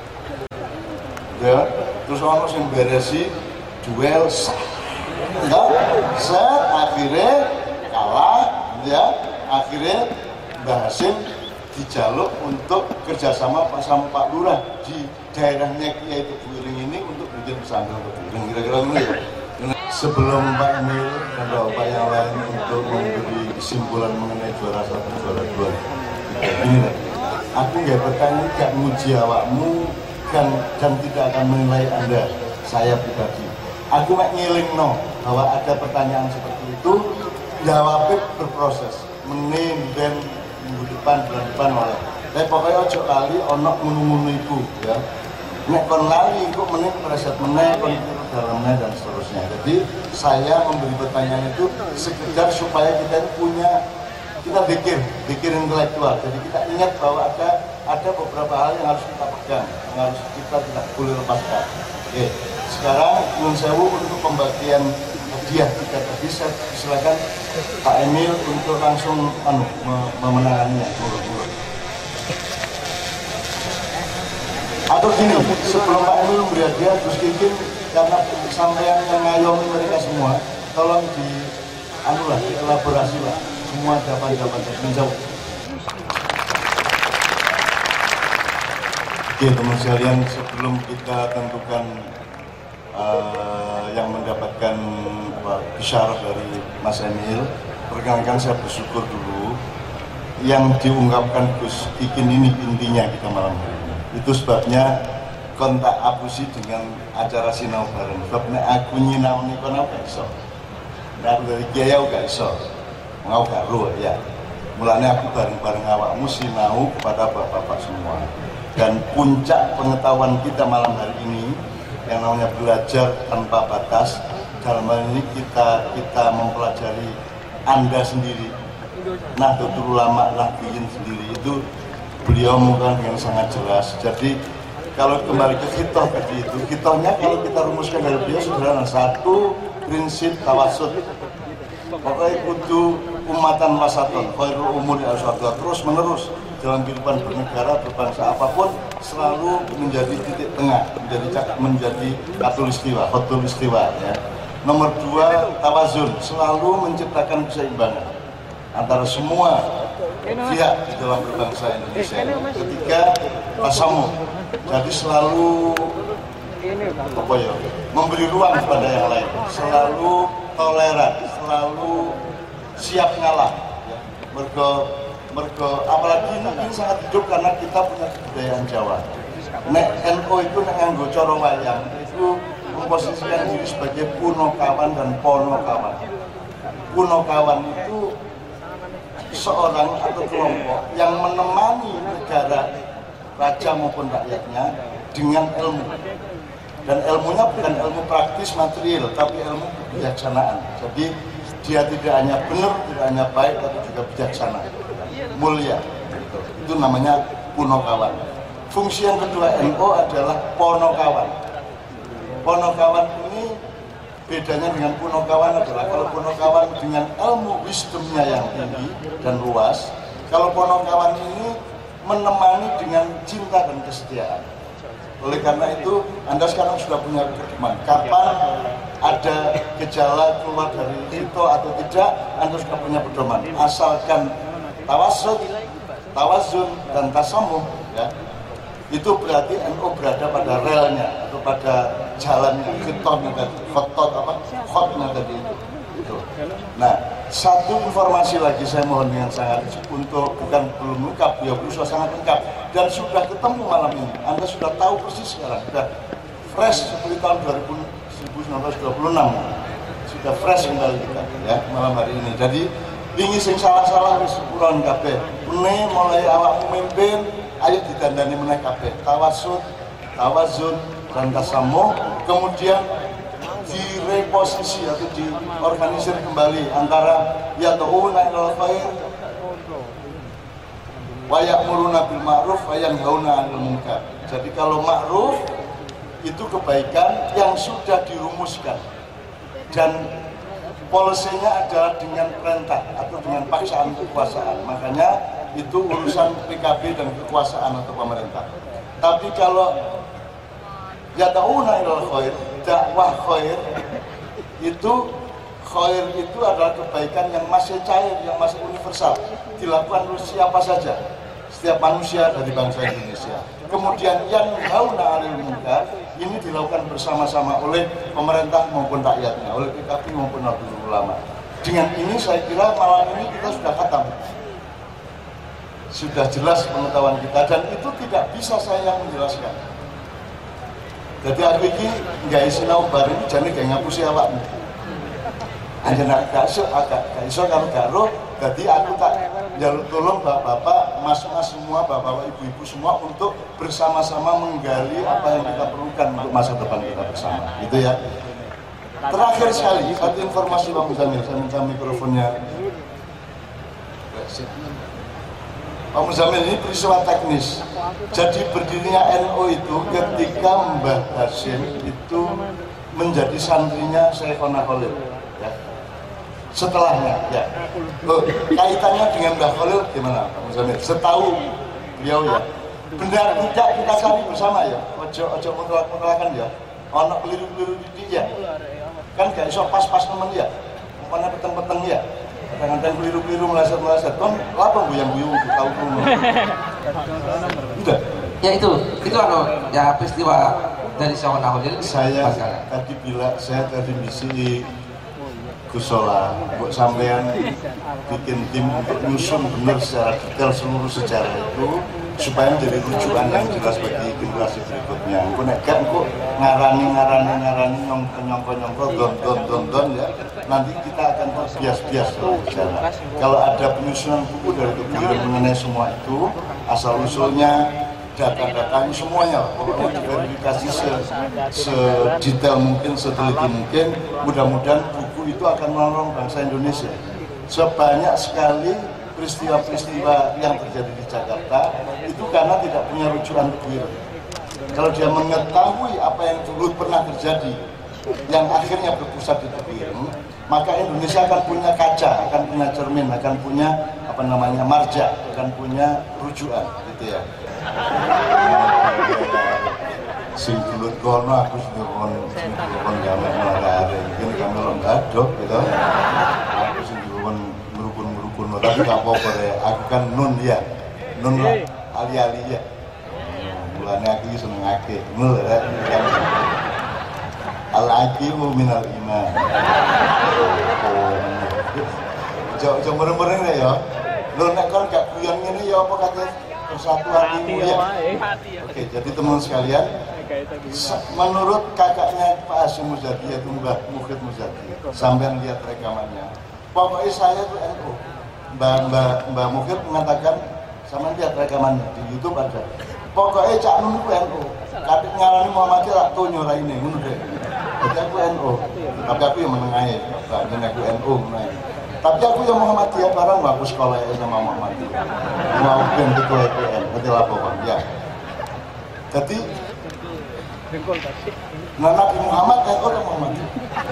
Speaker 1: Ya, terus ono sing beresi duel enggak, akhirnya kalah, ya, akhirnya Mbah Hasim dijaluk untuk kerjasama sama Pak Lurah di daerahnya Kiai Tebuireng ini untuk bikin pesantren Tebuireng, kira-kira ini ya. Sebelum Pak Emil dan Bapak yang lain untuk memberi kesimpulan mengenai juara 1, juara 2, ini aku nggak bertanya, nggak nguji awakmu dan tidak akan menilai Anda, saya pribadi. Aku mek ngelingno bahwa ada pertanyaan seperti itu, jawabnya berproses, menit dan minggu depan, bulan depan oleh. Tapi pokoknya ojo kali onok ngono-ngono iku ya. Nek kon lali kok menit preset meneh kon dalamnya dan seterusnya. Jadi saya memberi pertanyaan itu sekedar supaya kita punya kita pikir intelektual. Jadi kita ingat bahwa ada beberapa hal yang harus kita pegang, yang harus kita tidak boleh lepaskan. Oke, sekarang nyun sewu untuk pembagian hadiah kita tadi, saya silakan Pak Emil untuk langsung memenangannya. Atau gini, sebelum Pak Emil memberi hadiah, Gus Kikin karena sampai yang ngayomi mereka semua, tolong dielaborasi lah semua jawaban-jawaban menjawab. Oke teman sekalian, sebelum kita tentukan yang mendapatkan bisyarah dari Mas Emil, perkenalkan saya bersyukur dulu yang diungkapkan Gus Kikin ini intinya kita malam hari ini. Itu sebabnya kontak apusi dengan acara sinau bareng. Sebabnya aku nyinau nih kono gak iso. Nah dari kiai gak iso. Mau gak ru ya. Mulanya aku bareng-bareng awakmu sinau kepada bapak-bapak semua. Dan puncak pengetahuan kita malam hari ini yang namanya belajar tanpa batas. Dalam hal ini kita mempelajari Anda sendiri. Nahdlatul Ulama Nahdiyin sendiri itu beliau mengungkapkan dengan sangat jelas. Jadi kalau kembali ke khitoh tadi itu, khitohnya kalau kita rumuskan dari beliau sederhana, satu prinsip tawasud. Pokoknya kudu umatan wasaton, khairul umuri al-syadwa, terus menerus dalam kehidupan bernegara, berbangsa apapun selalu menjadi titik tengah, menjadi khatulistiwa ya. Nomor dua, tawazun, selalu menciptakan keseimbangan antara semua pihak di dalam berbangsa Indonesia. Ketiga, tasamuh, jadi selalu memberi ruang kepada yang lain, selalu toleran, selalu siap ngalah. Mergo apalagi ini sangat hidup karena kita punya kebudayaan Jawa. Nek NU itu nek nganggo cara wayang itu memposisikan diri sebagai punokawan dan ponokawan. Punokawan itu seorang atau kelompok yang menemani negara, raja maupun rakyatnya dengan ilmu. Dan ilmunya bukan ilmu praktis material, tapi ilmu kebijaksanaan. Jadi dia tidak hanya benar, tidak hanya baik, tapi juga bijaksana, mulia. Itu namanya punokawan. Fungsi yang kedua NU adalah ponokawan. Ponokawan ini bedanya dengan punokawan adalah kalau punokawan dengan ilmu wisdomnya yang tinggi dan luas, kalau ponokawan ini menemani dengan cinta dan kesetiaan. Oleh karena itu, Anda sekarang sudah punya pedoman. Kapan ada gejala keluar dari itu atau tidak, Anda sudah punya pedoman. Asalkan tawasud, tawazun, dan tasamuh, ya, itu berarti NU berada pada relnya atau pada jalannya, khotnya tadi itu. Nah, satu informasi lagi saya mohon dengan sangat untuk belum lengkap, ya sudah sangat lengkap dan sudah ketemu malam ini. Anda sudah tahu persis sekarang, sudah fresh seperti tahun 1926, sudah fresh kembali kita ya malam hari ini. Jadi ini sing salah-salah wis sepuluhan kabeh. Ini mulai awak pemimpin, ayo ditandani meneh kabeh. Tawasud, tawazun, dan tasamuh, kemudian direposisi atau diorganisir kembali antara yad'una ilal khair wa ya'muruna bil ma'ruf wa yanhauna 'anil munkar. Jadi kalau ma'ruf itu kebaikan yang sudah dirumuskan dan polisinya adalah dengan perintah atau dengan paksaan kekuasaan. Makanya itu urusan PKB dan kekuasaan atau pemerintah. Tapi kalau yad'una ilal khair, dakwah khair itu adalah kebaikan yang masih cair, yang masih universal, dilakukan oleh siapa saja, setiap manusia dari bangsa Indonesia. Kemudian yang hauna 'anil munkar ini dilakukan bersama-sama oleh pemerintah maupun rakyatnya, oleh PKB maupun Nahdlatul Ulama. Dengan ini saya kira malam ini kita sudah khatam, sudah jelas pengetahuan kita, dan itu tidak bisa saya menjelaskan. Jadi aku ini nggak sinau bareng, jadi gak ngapusi awakmu. Anjana gak iso kalau gak roh. Jadi aku tak jaluk tolong bapak-bapak, mas-mas semua, bapak-bapak, ibu-ibu semua untuk bersama-sama menggali apa yang kita perlukan untuk masa depan kita bersama. Gitu ya. Terakhir sekali, satu informasi Pak Muzamil, saya minta mikrofonnya. Hasyim. Pak Muzamil, ini peristiwa teknis. Jadi berdirinya NU itu ketika Mbah Hasyim itu menjadi santrinya Syekhona Khalil. Ya. Setelahnya, ya. Kaitannya dengan Mbah Khalil gimana, Pak Muzamil? Setahu beliau ya. Benar tidak kita cari bersama ya. Ojo mutlak-mutlakan ya. Ono keliru-keliru didik ya. Kan gak iso pas-pas temen ya. Mana peteng-peteng ya. Kadang-kadang keliru-keliru meleset-meleset. Kan lapang buyang-buyung tahu rumah. Udah.
Speaker 7: Ya itu ya peristiwa dari Syekhona Khalil.
Speaker 1: Saya tadi misi Gusola, buat sampean bikin tim untuk nyusun benar secara detail seluruh sejarah itu supaya menjadi rujukan yang jelas bagi generasi berikutnya. Engko nek gak engko ngarani nyongko don ya. Nanti kita akan terbias-bias dalam sejarah. Kalau ada penyusunan buku dari Kebuliran mengenai semua itu, asal usulnya, data-datanya semuanya, pokoknya diverifikasi sedetail mungkin, seteliti mungkin. Mudah-mudahan buku itu akan menolong bangsa Indonesia. Sebanyak sekali peristiwa-peristiwa yang terjadi di Jakarta itu karena tidak punya rujukan Kebuliran. Kalau dia mengetahui apa yang dulu pernah terjadi, yang akhirnya berpusat di Kebuliran, maka Indonesia akan punya kaca, akan punya cermin, akan punya marja, akan punya rujukan, gitu ya. Sing dulur kono aku sing dulur jamek melare mungkin kami londadok gitu. Aku sing dulur merukun tapi gak apa-apa ya. Aku kan nun ya. Nun lah ali-ali ya. Mulane aku iki senengake. Nun ya. Al-aqimu minal iman. Jauh mereng-mereng ya. Lho nek kon gak guyon ngene ya apa katanya bersatu hatimu ya. Oke, jadi teman sekalian, menurut kakaknya Pak Hasyim Muzadi yaitu Mbah Mukhid Muzadi, sampai lihat rekamannya, pokoknya saya itu NU. Mbah Mukhid mengatakan, sama lihat rekamannya di YouTube ada. Pokoknya Cak Nun itu NU. Kadang ngarani Muhammadiyah tak tunyo lah ini, ngono deh. Jadi aku NU, tapi aku yang menengahi, dan aku NU menengahi. Tapi aku yang Muhammadiyah barang aku sekolah sama Muhammadiyah. Mau ben ketua EPN, ngerti lah Bang. Ya. Jadi Nabi Muhammad udah Muhammadiyah.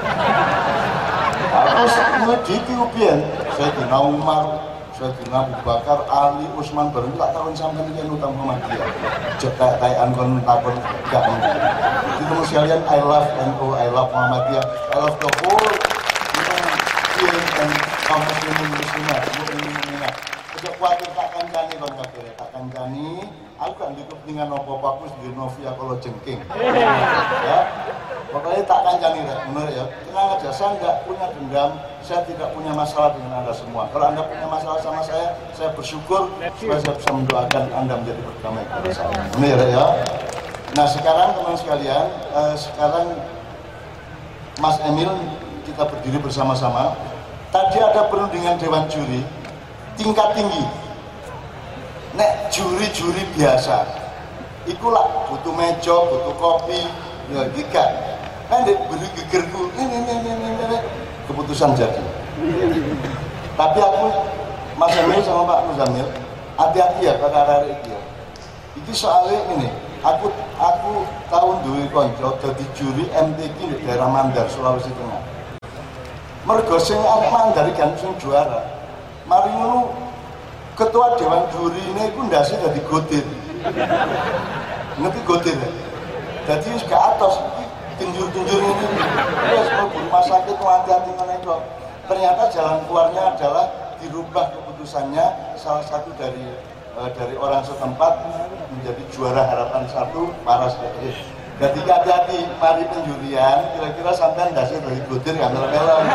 Speaker 1: Terus ngediki ubian, Sayyidina Umar, Sayyidina Abu Bakar, Ali, Utsman bareng tak tahun sampai ini utang Muhammadiyah. Cetak tayan kon takon gak. Jadi teman sekalian, I love NU, I love Muhammadiyah, I love the whole dan kaum muslimat, mukminat. Sejak kuatir tak kancani kon kabeh, tak kancani. Aku kan di kepentingan apa-apa aku di Novia kalau jengking. Ya. Pokoknya tak kancani rek, bener ya. Tenang aja, saya enggak punya dendam, saya tidak punya masalah dengan Anda semua. Kalau Anda punya masalah sama saya bersyukur supaya saya bisa mendoakan Anda menjadi berdamai pada saya. Bener ya. Nah, sekarang teman sekalian, sekarang Mas Emil kita berdiri bersama-sama. Tadi ada perundingan Dewan Juri tingkat tinggi. Nek juri-juri biasa, ikulah butuh meja, butuh kopi, ya giga. Nanti beri gegerku, ini, keputusan jadi. Tapi aku, Mas Emil sama Pak Muzamil, hati-hati ya pada hari ini. Itu soalnya ini, aku tahun dulu konco jadi juri MTQ di daerah Mandar, Sulawesi Tengah. Mergo sing arek Mandar kan sing juara. Mari ngono ketua dewan juri ini iku ndase dadi gotir. Ngerti gotir ya? Dadi wis ke atas tinjur-tinjur ini. Wis mlebu rumah sakit hati-hati ngene kok. Ternyata jalan keluarnya adalah dirubah keputusannya salah satu dari orang setempat menjadi juara harapan 1 Paras Dek. Jadi hati-hati, mari penjurian, kira-kira sampai ndasih dari gotir gak melon-melon.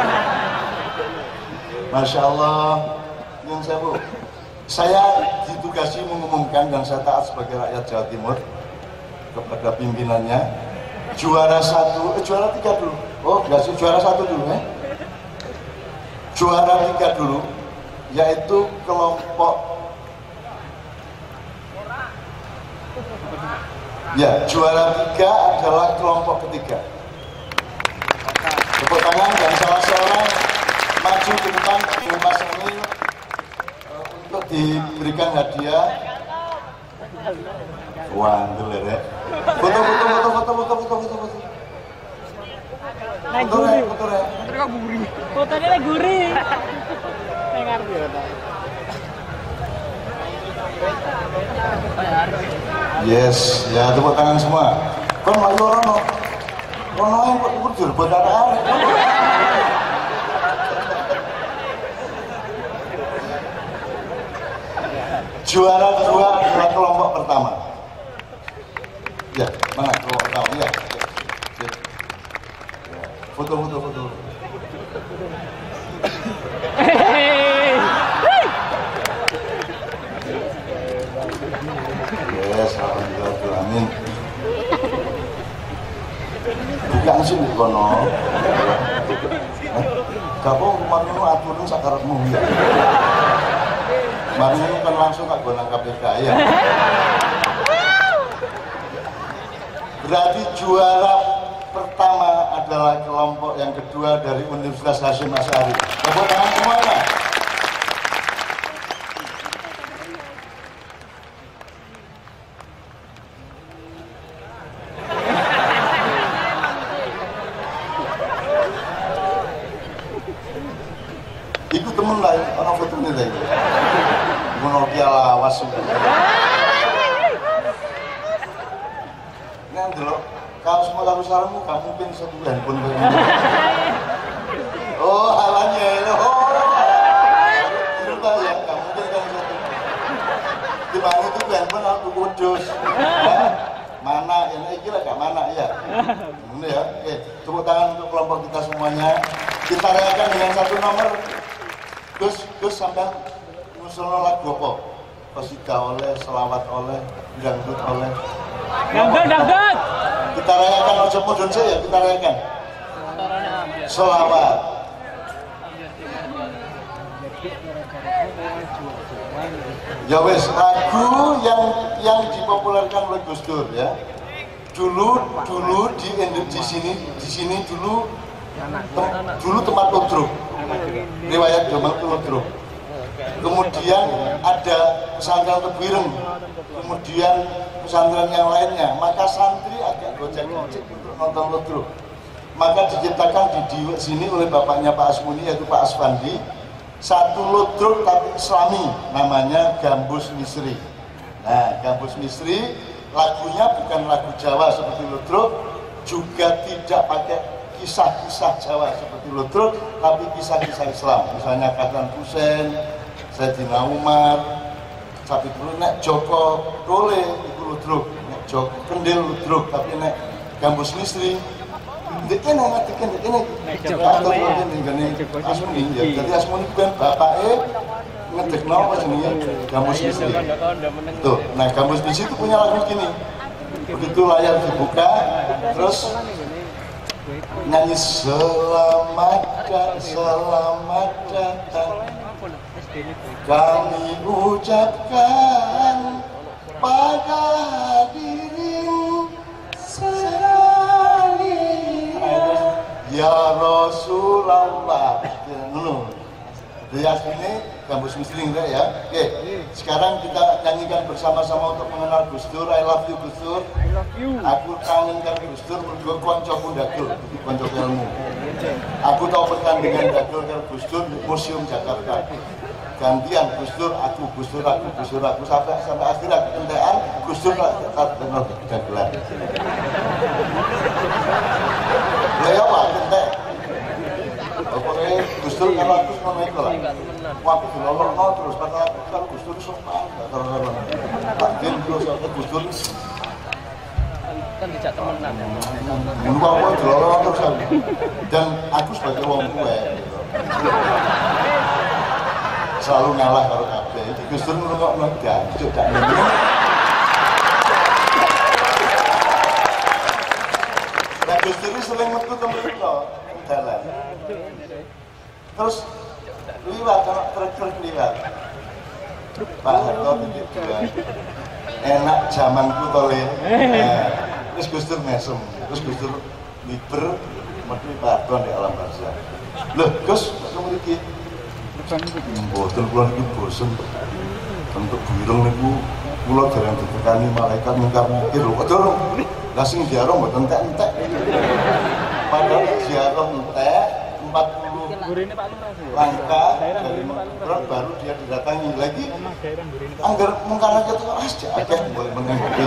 Speaker 1: Masya Allah, yang saya ditugasi mengumumkan dan saya taat sebagai rakyat Jawa Timur kepada pimpinannya. Juara 3 dulu. Oh, enggak sih, juara 1 dulu ya. Juara 3 dulu, yaitu kelompok. Ya, juara 3 adalah kelompok ketiga. Tepuk tangan dan salah seorang maju ke depan dengan Mas Emil diberikan hadiah. Wah, ngelerek. Foto.
Speaker 3: Fotonya gurih. Dengar dia.
Speaker 1: Yes, ya tepuk tangan semua. Kon malu rono. Rono yang bujur buat arek. Juara 2 adalah kelompok pertama. Ya, mana kelompok pertama? Ya. Foto. Yes, alhamdulillah, amin. Bukan sih di kono. Kamu kemarin aturin sakarmu ya. Kemarin kan langsung tak gonang KPK ya. Berarti juara pertama adalah kelompok yang kedua dari Universitas Hasyim Asy'ari. Tepuk tangan semuanya. Iku temen lah, orang foto ini lah. Nokia lawas. Nanti loh, kalau semua lalu salammu, kamu mungkin satu handphone kayak gitu. Oh, halanya loh. Itu tahu ya, kamu mungkin kan satu. Di mana itu handphone aku kudus. Mana, ini kira gak mana ya. Ini ya, oke. Tepuk tangan untuk kelompok kita semuanya. Kita rayakan dengan satu nomor. Gus sampai ngusulno lagu apa? Qasidah oleh, selawat oleh, dangdut oleh.
Speaker 3: Dangdut.
Speaker 1: Kita rayakan ojo modon saya, kita rayakan. Selawat. Ya wes, lagu yang dipopulerkan oleh Gus Dur ya. Dulu di sini dulu tempat ludruk. Riwayat Jombang itu ludruk. Kemudian ada pesantren Tebuireng, kemudian pesantren yang lainnya. Maka santri agak gojek-gojek untuk nonton ludruk. Maka diciptakan di sini oleh bapaknya Pak Asmuni, yaitu Pak Asfandi, satu ludruk tapi Islami, namanya Gambus Misri. Nah, Gambus Misri lagunya bukan lagu Jawa seperti ludruk, juga tidak pakai kisah-kisah Jawa seperti ludruk, tapi kisah-kisah Islam. Misalnya Katan Husain, Sayyidina Umar, tapi dulu nek Joko Dole itu ludruk, nek Joko Kendil ludruk, tapi nek Gambus Misri ini ngatikan ini atau ini Asmuni ya. Jadi Asmuni bukan bapaknya ngedekno apa jenenge Gambus Misri. Tuh, nah Gambus Misri itu punya lagu gini. Begitu layar dibuka, terus nyanyi selamat datang kami ucapkan pada hadirin sekalian ya Rasulullah. Rias ini Gambus Misri ya. Oke, sekarang kita nyanyikan bersama-sama untuk mengenal Gus Dur. I love you Gus Dur. Aku kangen kan Gus Dur, mergo koncoku dagel, konco ilmu. Aku tahu pertandingan dagel karo Gus Dur di Museum Jakarta. Gantian Gus Dur, aku sampai akhirnya kentekan Gus Dur tak kenal dagelan. Lah ya Pak, kentek. Pokoknya Gus Dur kalau aku sama itu lah. Waktu dilolokno terus kata aku Gus Dur sopan, terus takdir terus Gus Dur
Speaker 3: kan tidak temenan ya.
Speaker 1: Dulu aku dilolokno terus dan aku sebagai wong tua selalu ngalah karo kabeh. Iki Gus Dur ngrungokno gancuk dak ngene. Lah Gus Dur sering metu temriko dalan. Terus liwat kalau truk liwat. Pak Harto titik dua. Enak zamanku to le. Terus Gus Dur mesem. Terus Gus Dur liber metu Pak Harto di alam barzah. Loh, Gus, kamu iki mboten kula iki bosen. bentuk burung niku kula dereng ditekani malaikat mungkar nakir lho. Kok lah sing ziarah mboten entek-entek. Padahal ziarah entek 40 langkah dari Mekah baru dia didatangi lagi. Angger mungkar nakir itu akeh boleh menengok.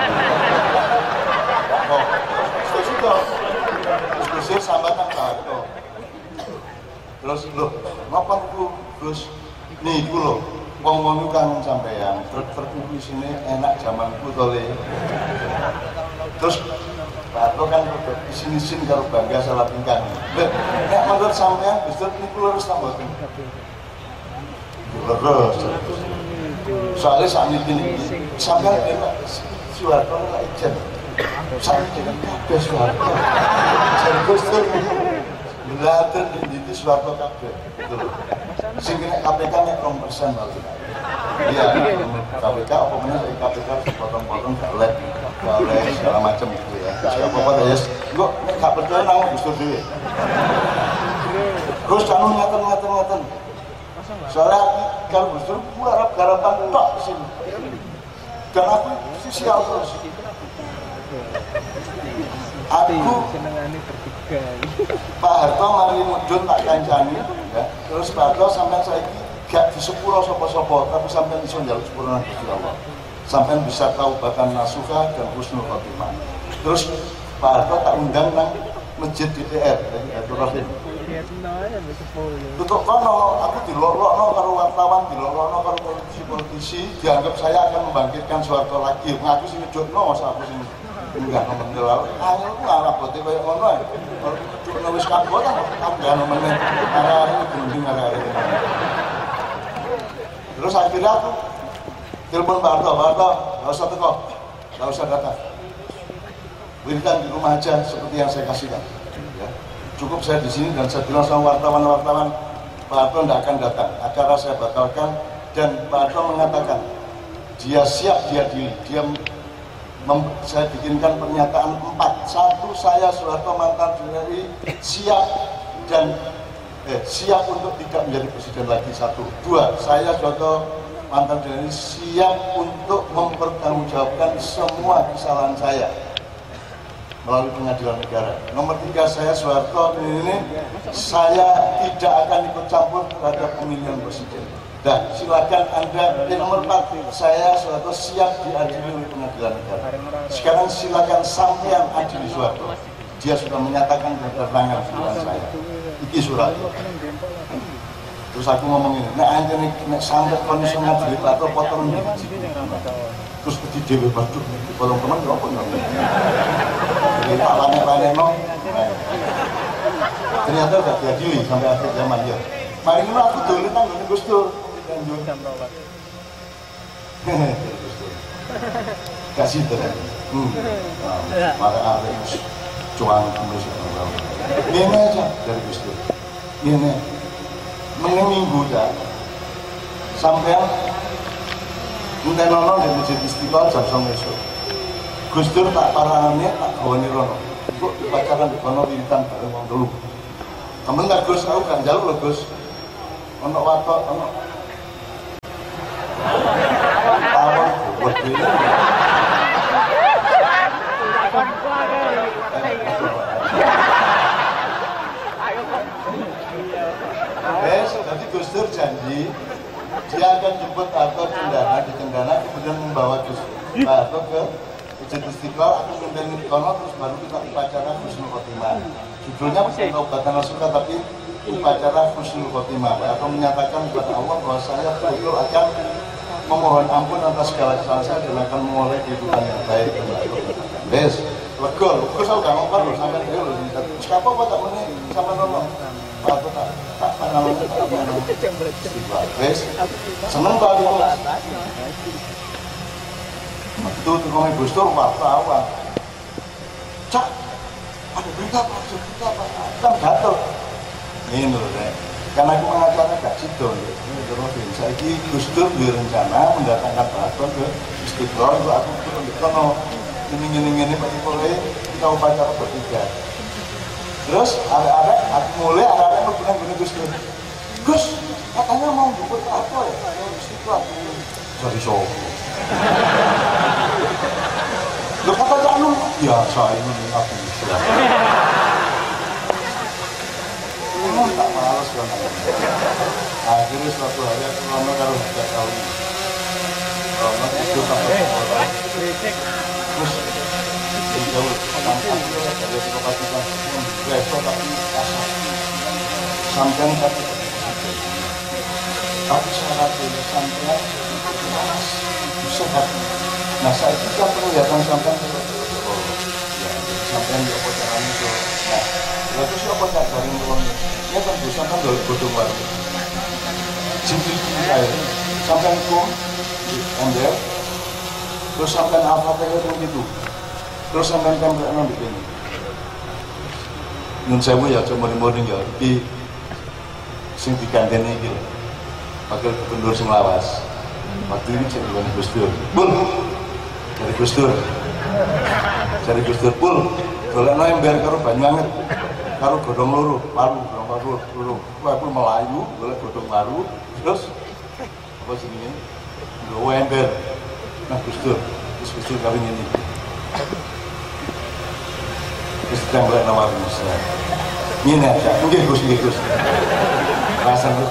Speaker 1: Oh, sudah. Terus sambatan Pak. Terus lho, ngapa niku Gus? Niku lho, wong-wong kan sampeyan truk-truk di sini enak zamanku to le. Terus Pak kan di sini karo bangga salah tingkah. Nek menurut sampeyan Gus niku lurus ta mboten? Lurus. Soalnya saat ini sampeyan enak Soeharto lek ijen. Sakit kabeh Soeharto. Gus belajar di Soeharto kabeh. Sing kena KPK nek 0% berarti. Iya, KPK apa meneh KPK potong-potong gak oleh segala macam gitu ya. Apa-apa ya. Kok nek gak percaya nang Gus Dur dhewe. Gus anu ngaten. Soalnya kalau Gus Dur harap garapan tok sini. Dan aku siap terus. Aku Pak Harto mari mudhun tak kancani ya. Terus Pak Harto sampean saiki gak disepuro sapa-sapa, tapi sampean iso njaluk sepuro nang Gusti Allah. Sampean bisa taubatan nasuha dan husnul khotimah. Terus Pak Harto tak undang nang masjid DPR, Baitul Rahim. Tutuk kono, aku dilolokno karo wartawan, dilolokno karo politisi, dianggap saya akan membangkitkan Soeharto lagi. Ngaku sing ngejutno masa aku sing enggak mendelal. Angel ku ora bote koyo ngono ae. Cuma wis kabut enggak meneh. Arek gending arek. Terus akhirnya aku telepon Pak Harto, nggak usah teko, nggak usah datang. Berikan di rumah aja seperti yang saya kasihkan. Ya. Cukup saya di sini dan saya bilang sama wartawan, Pak Harto tidak akan datang. Acara saya batalkan dan Pak Harto mengatakan dia siap, dia saya bikinkan pernyataan 4. 1, saya Soeharto mantan dari siap dan siap untuk tidak menjadi presiden lagi. 1. 2, saya Soeharto mantan dari siap untuk mempertanggungjawabkan semua kesalahan saya melalui pengadilan negara. Nomor 3, saya Soeharto ini saya tidak akan ikut campur terhadap pemilihan presiden. Dan silakan Anda. Nomor 4, saya Soeharto siap diadili oleh pengadilan negara. Sekarang silakan sampean adili Soeharto. Dia sudah menyatakan keterangan saya. Iki surat. Terus aku ngomong ini, nek sampai kondisi ngadili Pak Harto potong biji. Terus di dewe baju, potong teman gak apa nggak? Jadi tak lane-lane ternyata udah diadili sampai akhir zaman ya. Mari ini aku dulu nanggung Gus Dur. Kasih terus. Maka harus cuang kemis. Ini aja dari Gus Dur. Ini minggu dah sampai Nenono dan Masjid Istiqlal jam 9 esuk. Gus Dur tak parane tak gawani rono. Kok pacaran di kono wintan bareng wong telu. Temen gak Gus, aku kan njaluk lho Gus. Ono watok ono. Awak wedi. Jadi Gus Dur janji dia akan jemput Harto di Cendana, kemudian membawa Gus Harto ke Masjid Istiqlal. Aku mimpin kono terus baru kita upacara husnul khotimah. Judulnya bukan obatan nasuha tapi upacara husnul khotimah. Harto menyatakan kepada Allah bahwa saya betul akan memohon ampun atas segala kesalahan saya dan akan memulai kehidupan yang baik. Yes, lega lho. Terus aku gak ngomong lho sampai dia lho. Terus apa tak meneh sampai nono. Pak tak namanya seneng banget itu tukang Gus Dur wartawan Cak ada berita apa kan gatel ini loh deh karena aku mengacara gak sido terus saya ini Gus Dur berencana mendatangkan Pak Harto ke Istiqlal untuk aku turun di kono ini boleh kita upacara bertiga. Terus aku mulai ada bilang gini Gus Dur, Gus katanya mau jemput apa ya? Istiqlal. Dari Solo. Lo kata Cak Nun, biasa ini aku bisa. Memang tak malas kan. Akhirnya suatu hari aku lama kalau tidak tahu. Lama itu sampai orang. Terus jauh sampai dari lokasi kan besok tapi kasar. Sampai tapi syaratnya sampai malas sehat. Nah saya juga penglihatan sampai sampai di apa caranya itu. Nah lalu siapa tak bareng uangnya? Ini kan bisa kan dari bodong baru. Simpel air sampai kum di ember, terus sampai apa kayak gitu, terus sampai tempat non begini. Nun saya ya cuma morning ya, di sing diganteni iki lho. Wakil Gubernur sing lawas. Waktu ini saya dengan Gus Dur. Bul. Dari Gus Dur. Dari Gus Dur Bul. Golekno ember karo banyu anget. Karo godhong loro, paru, loro. Aku melayu, golek godhong paru, terus apa jenenge? Nggawa ember. Nah Gus Dur, Gus Dur kawin ini. Terus kita golek nawar Musa. Ini aja, mungkin Gus. Rasanya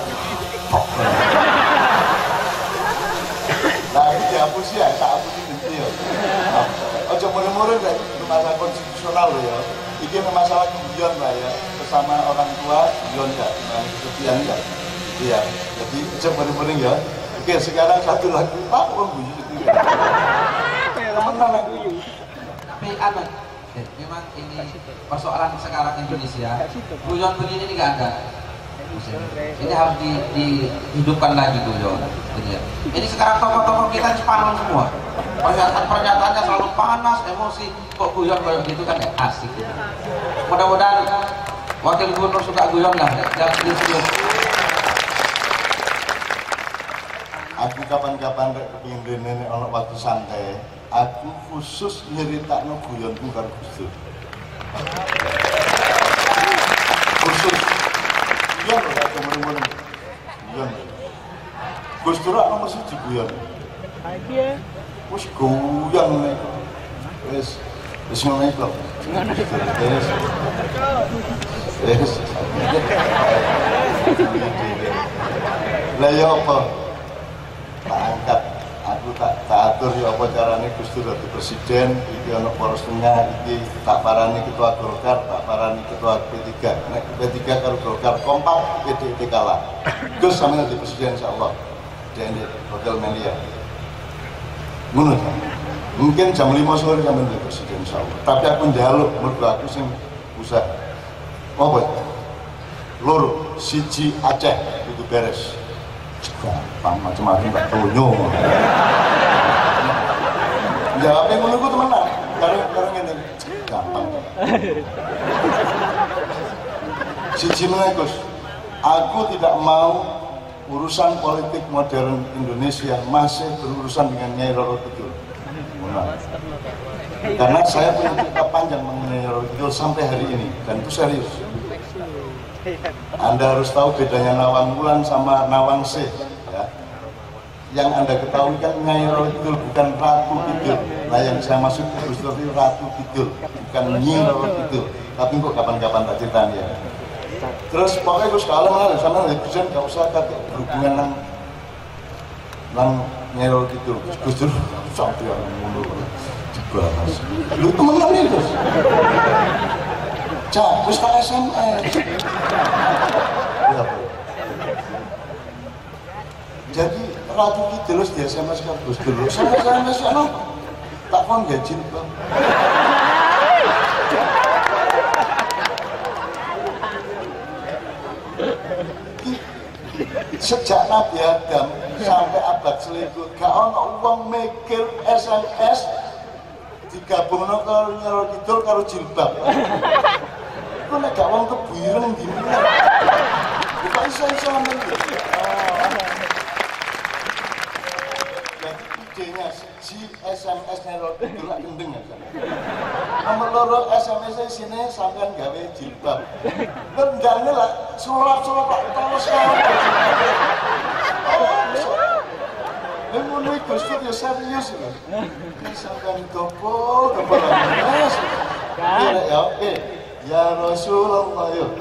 Speaker 1: nah ini dihapus ya, tak hapusin nanti ya. Ojo mulai-mulai dari masalah konstitusional ya. Ini masalah guyon lah ya, bersama orang tua guyon ya, kesepian ya. Iya, jadi ojo mulai-mulai ya. Oke, sekarang satu lagi Pak, guyon itu. Teman-teman guyon.
Speaker 7: Tapi anak, memang ini persoalan sekarang Indonesia, guyon begini ini nggak ada. Ini harus dihidupkan lagi guyon. Ini sekarang tokoh-tokoh kita Jepang semua. Pernyataannya selalu panas, emosi. Kok guyon kayak gitu kan ya asik. Gitu. Mudah-mudahan Wakil Gubernur suka guyon lah. Jangan sedih-sedih.
Speaker 1: Aku kapan-kapan kepingin rene ono waktu santai. Aku khusus nyeritakno guyonku karo Gus Dur. Khusus guyon lho karo temen-temen. Guyon. Gus Dur ana mesti guyon. Wis guyon nek. Wis ngono iku. Wis. Lah ya apa? Tak angkat, aku tak atur ya apa caranya Gus Dur dadi presiden, iki ana poros tengah, iki tak parani ketua Golkar, tak parani ketua P3. Nek P3 karo Golkar kompak, PDIP kalah. Gus sampe dadi presiden insyaallah. Dene bakal melia. Ngono. Mungkin jam 5 sore sampe dadi presiden insyaallah. Tapi aku njaluk mergo aku sing usah. Apa? Loro, siji Aceh itu beres. Gampang macam-macam tak tonyo. Jawabnya ngono ku temenan. Karo ngene. Gampang. Siji meneh Gus. Aku tidak mau urusan politik modern Indonesia masih berurusan dengan Nyai Roro Kidul. Karena saya punya cerita panjang mengenai Roro Kidul sampai hari ini dan itu serius. Anda harus tahu bedanya Nawang Wulan sama Nawang Sih ya. Yang Anda ketahui kan Nyai Roro Kidul bukan Ratu Kidul. Nah yang saya maksud Gus Dur itu Ratu Kidul, bukan Nyi Roro Kidul. Tapi kok kapan-kapan tak ceritain ya. Terus pokoknya Gus kalau mana sama presiden gak usah berhubungan nang Nyai Roro Kidul. Gus Dur sampai yang mundur dibahas. Lu temenan nih Gus. Cak, terus tak SMS. Ya, jadi Ratu Kidul di SMS kan Gus Dur. Sampai SMS ya no, tak kon gaji bang. Sejak Nabi Adam sampai abad selingkuh, gak ono uang mikir SMS digabungno karo Nyai Roro Kidul karo jilbab. Kok nek gak wong kebireng gimana? Bukan iso-iso men. Jadi idenya si SMS Nyai Roro Kidul lak gendeng aja. Nomor loro SMS isine sampean gawe jilbab. Ngendane lah surat-surat tak terus kae. ngono iki Gus Dur ya serius lho. Sampeyan topo lagi. Ya oke. Ya Rasulullah yuk.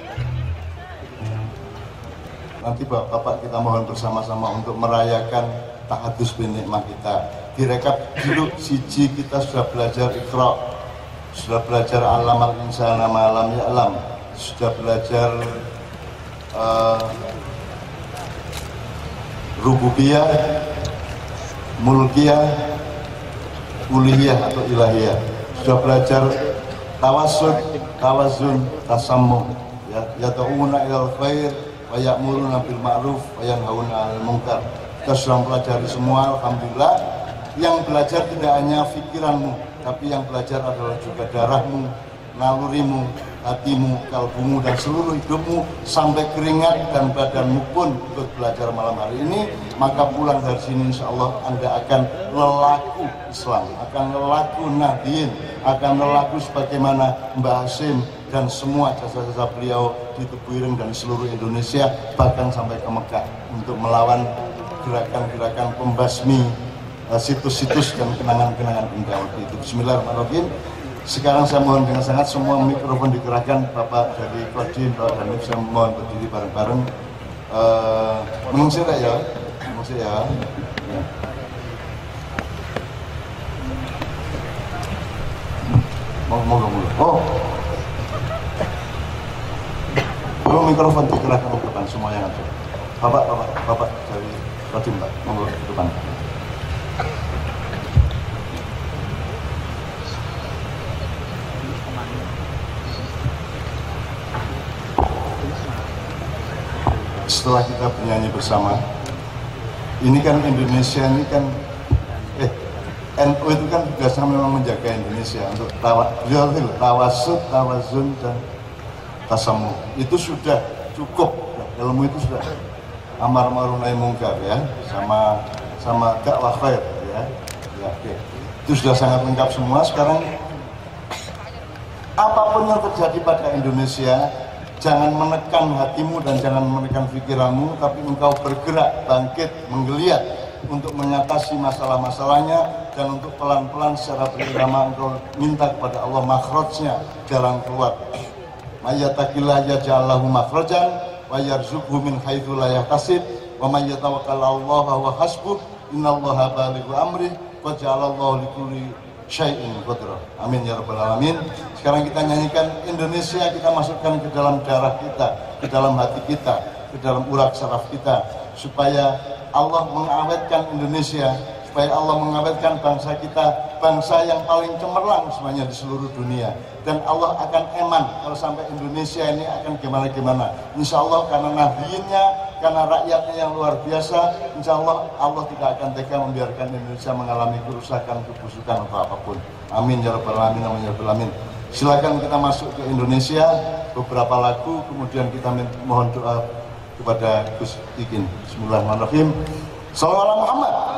Speaker 1: Nanti Bapak kita mohon bersama-sama untuk merayakan tahadus bin nikmah kita. Direkap dulu siji kita sudah belajar Iqra, sudah belajar alamal insana malam ya alam, sudah belajar rububiyah, mulkiyah, uluhiyah atau ilahiyah, sudah belajar tawassul, tawazun, tasammuh, ya ta'una ilal khair wa ya'muruna bil ma'ruf wa yanhauna 'anil munkar. Kita sudah pelajari semua, alhamdulillah. Yang belajar tidak hanya pikiranmu, tapi yang belajar adalah juga darahmu, nalurimu, hatimu, kalbumu, dan seluruh hidupmu, sampai keringat dan badanmu pun ikut belajar malam hari ini. Maka pulang dari sini insya Allah Anda akan lelaku Islam, akan lelaku Nahdien, akan lelaku sebagaimana Mbah Hasim dan semua jasa-jasa beliau di Tebu Ireng dan seluruh Indonesia, bahkan sampai ke Mekah untuk melawan gerakan-gerakan pembasmi situs-situs dan kenangan-kenangan indah waktu itu. Bismillahirrahmanirrahim. Sekarang saya mohon dengan sangat semua mikrofon dikerahkan. Bapak dari Kodim, Bapak dan Ibu, saya mohon berdiri bareng-bareng. Mengungsi ya, mengungsi ya. Mau. Oh, mikrofon dikerahkan ke depan semua yang ada. Bapak dari Kodim, Pak, monggo ke depan. Setelah kita bernyanyi bersama, ini kan Indonesia ini kan NU itu kan biasa memang menjaga Indonesia untuk tawasud, tawazun dan tasamuh. Itu sudah cukup, ilmu itu sudah amar ma'ruf nahi mungkar ya, sama dakwah khair ya. Oke. Itu sudah sangat lengkap semua. Sekarang apapun yang terjadi pada Indonesia, jangan menekan hatimu dan jangan menekan pikiranmu, tapi engkau bergerak, bangkit, menggeliat untuk mengatasi masalah-masalahnya, dan untuk pelan-pelan secara berirama engkau minta kepada Allah makhrajnya, jalan keluar. Mayyatakillah yaj'al lahu makhrajan wa yarzuqhu min haitsu la yahtasib wa may yatawakkal 'alallahi wa hasbuh innallaha balighu amrih wa ja'alallahu likulli syai'in qadra. Amin ya rabbal alamin. Sekarang kita nyanyikan Indonesia, kita masukkan ke dalam darah kita, ke dalam hati kita, ke dalam urat saraf kita, supaya Allah mengawetkan Indonesia, supaya Allah mengawetkan bangsa kita, bangsa yang paling cemerlang semuanya di seluruh dunia. Dan Allah akan eman kalau sampai Indonesia ini akan gimana-gimana. Insya Allah karena nahdiyinnya, karena rakyatnya yang luar biasa, insya Allah Allah tidak akan tega membiarkan Indonesia mengalami kerusakan, kebusukan atau apapun. Amin ya rabbal alamin, amin ya rabbal alamin. Silakan kita masuk ke Indonesia, beberapa lagu, kemudian kita mohon doa kepada Gus Ikin. Bismillahirrahmanirrahim. Sallallahu alaihi Muhammad.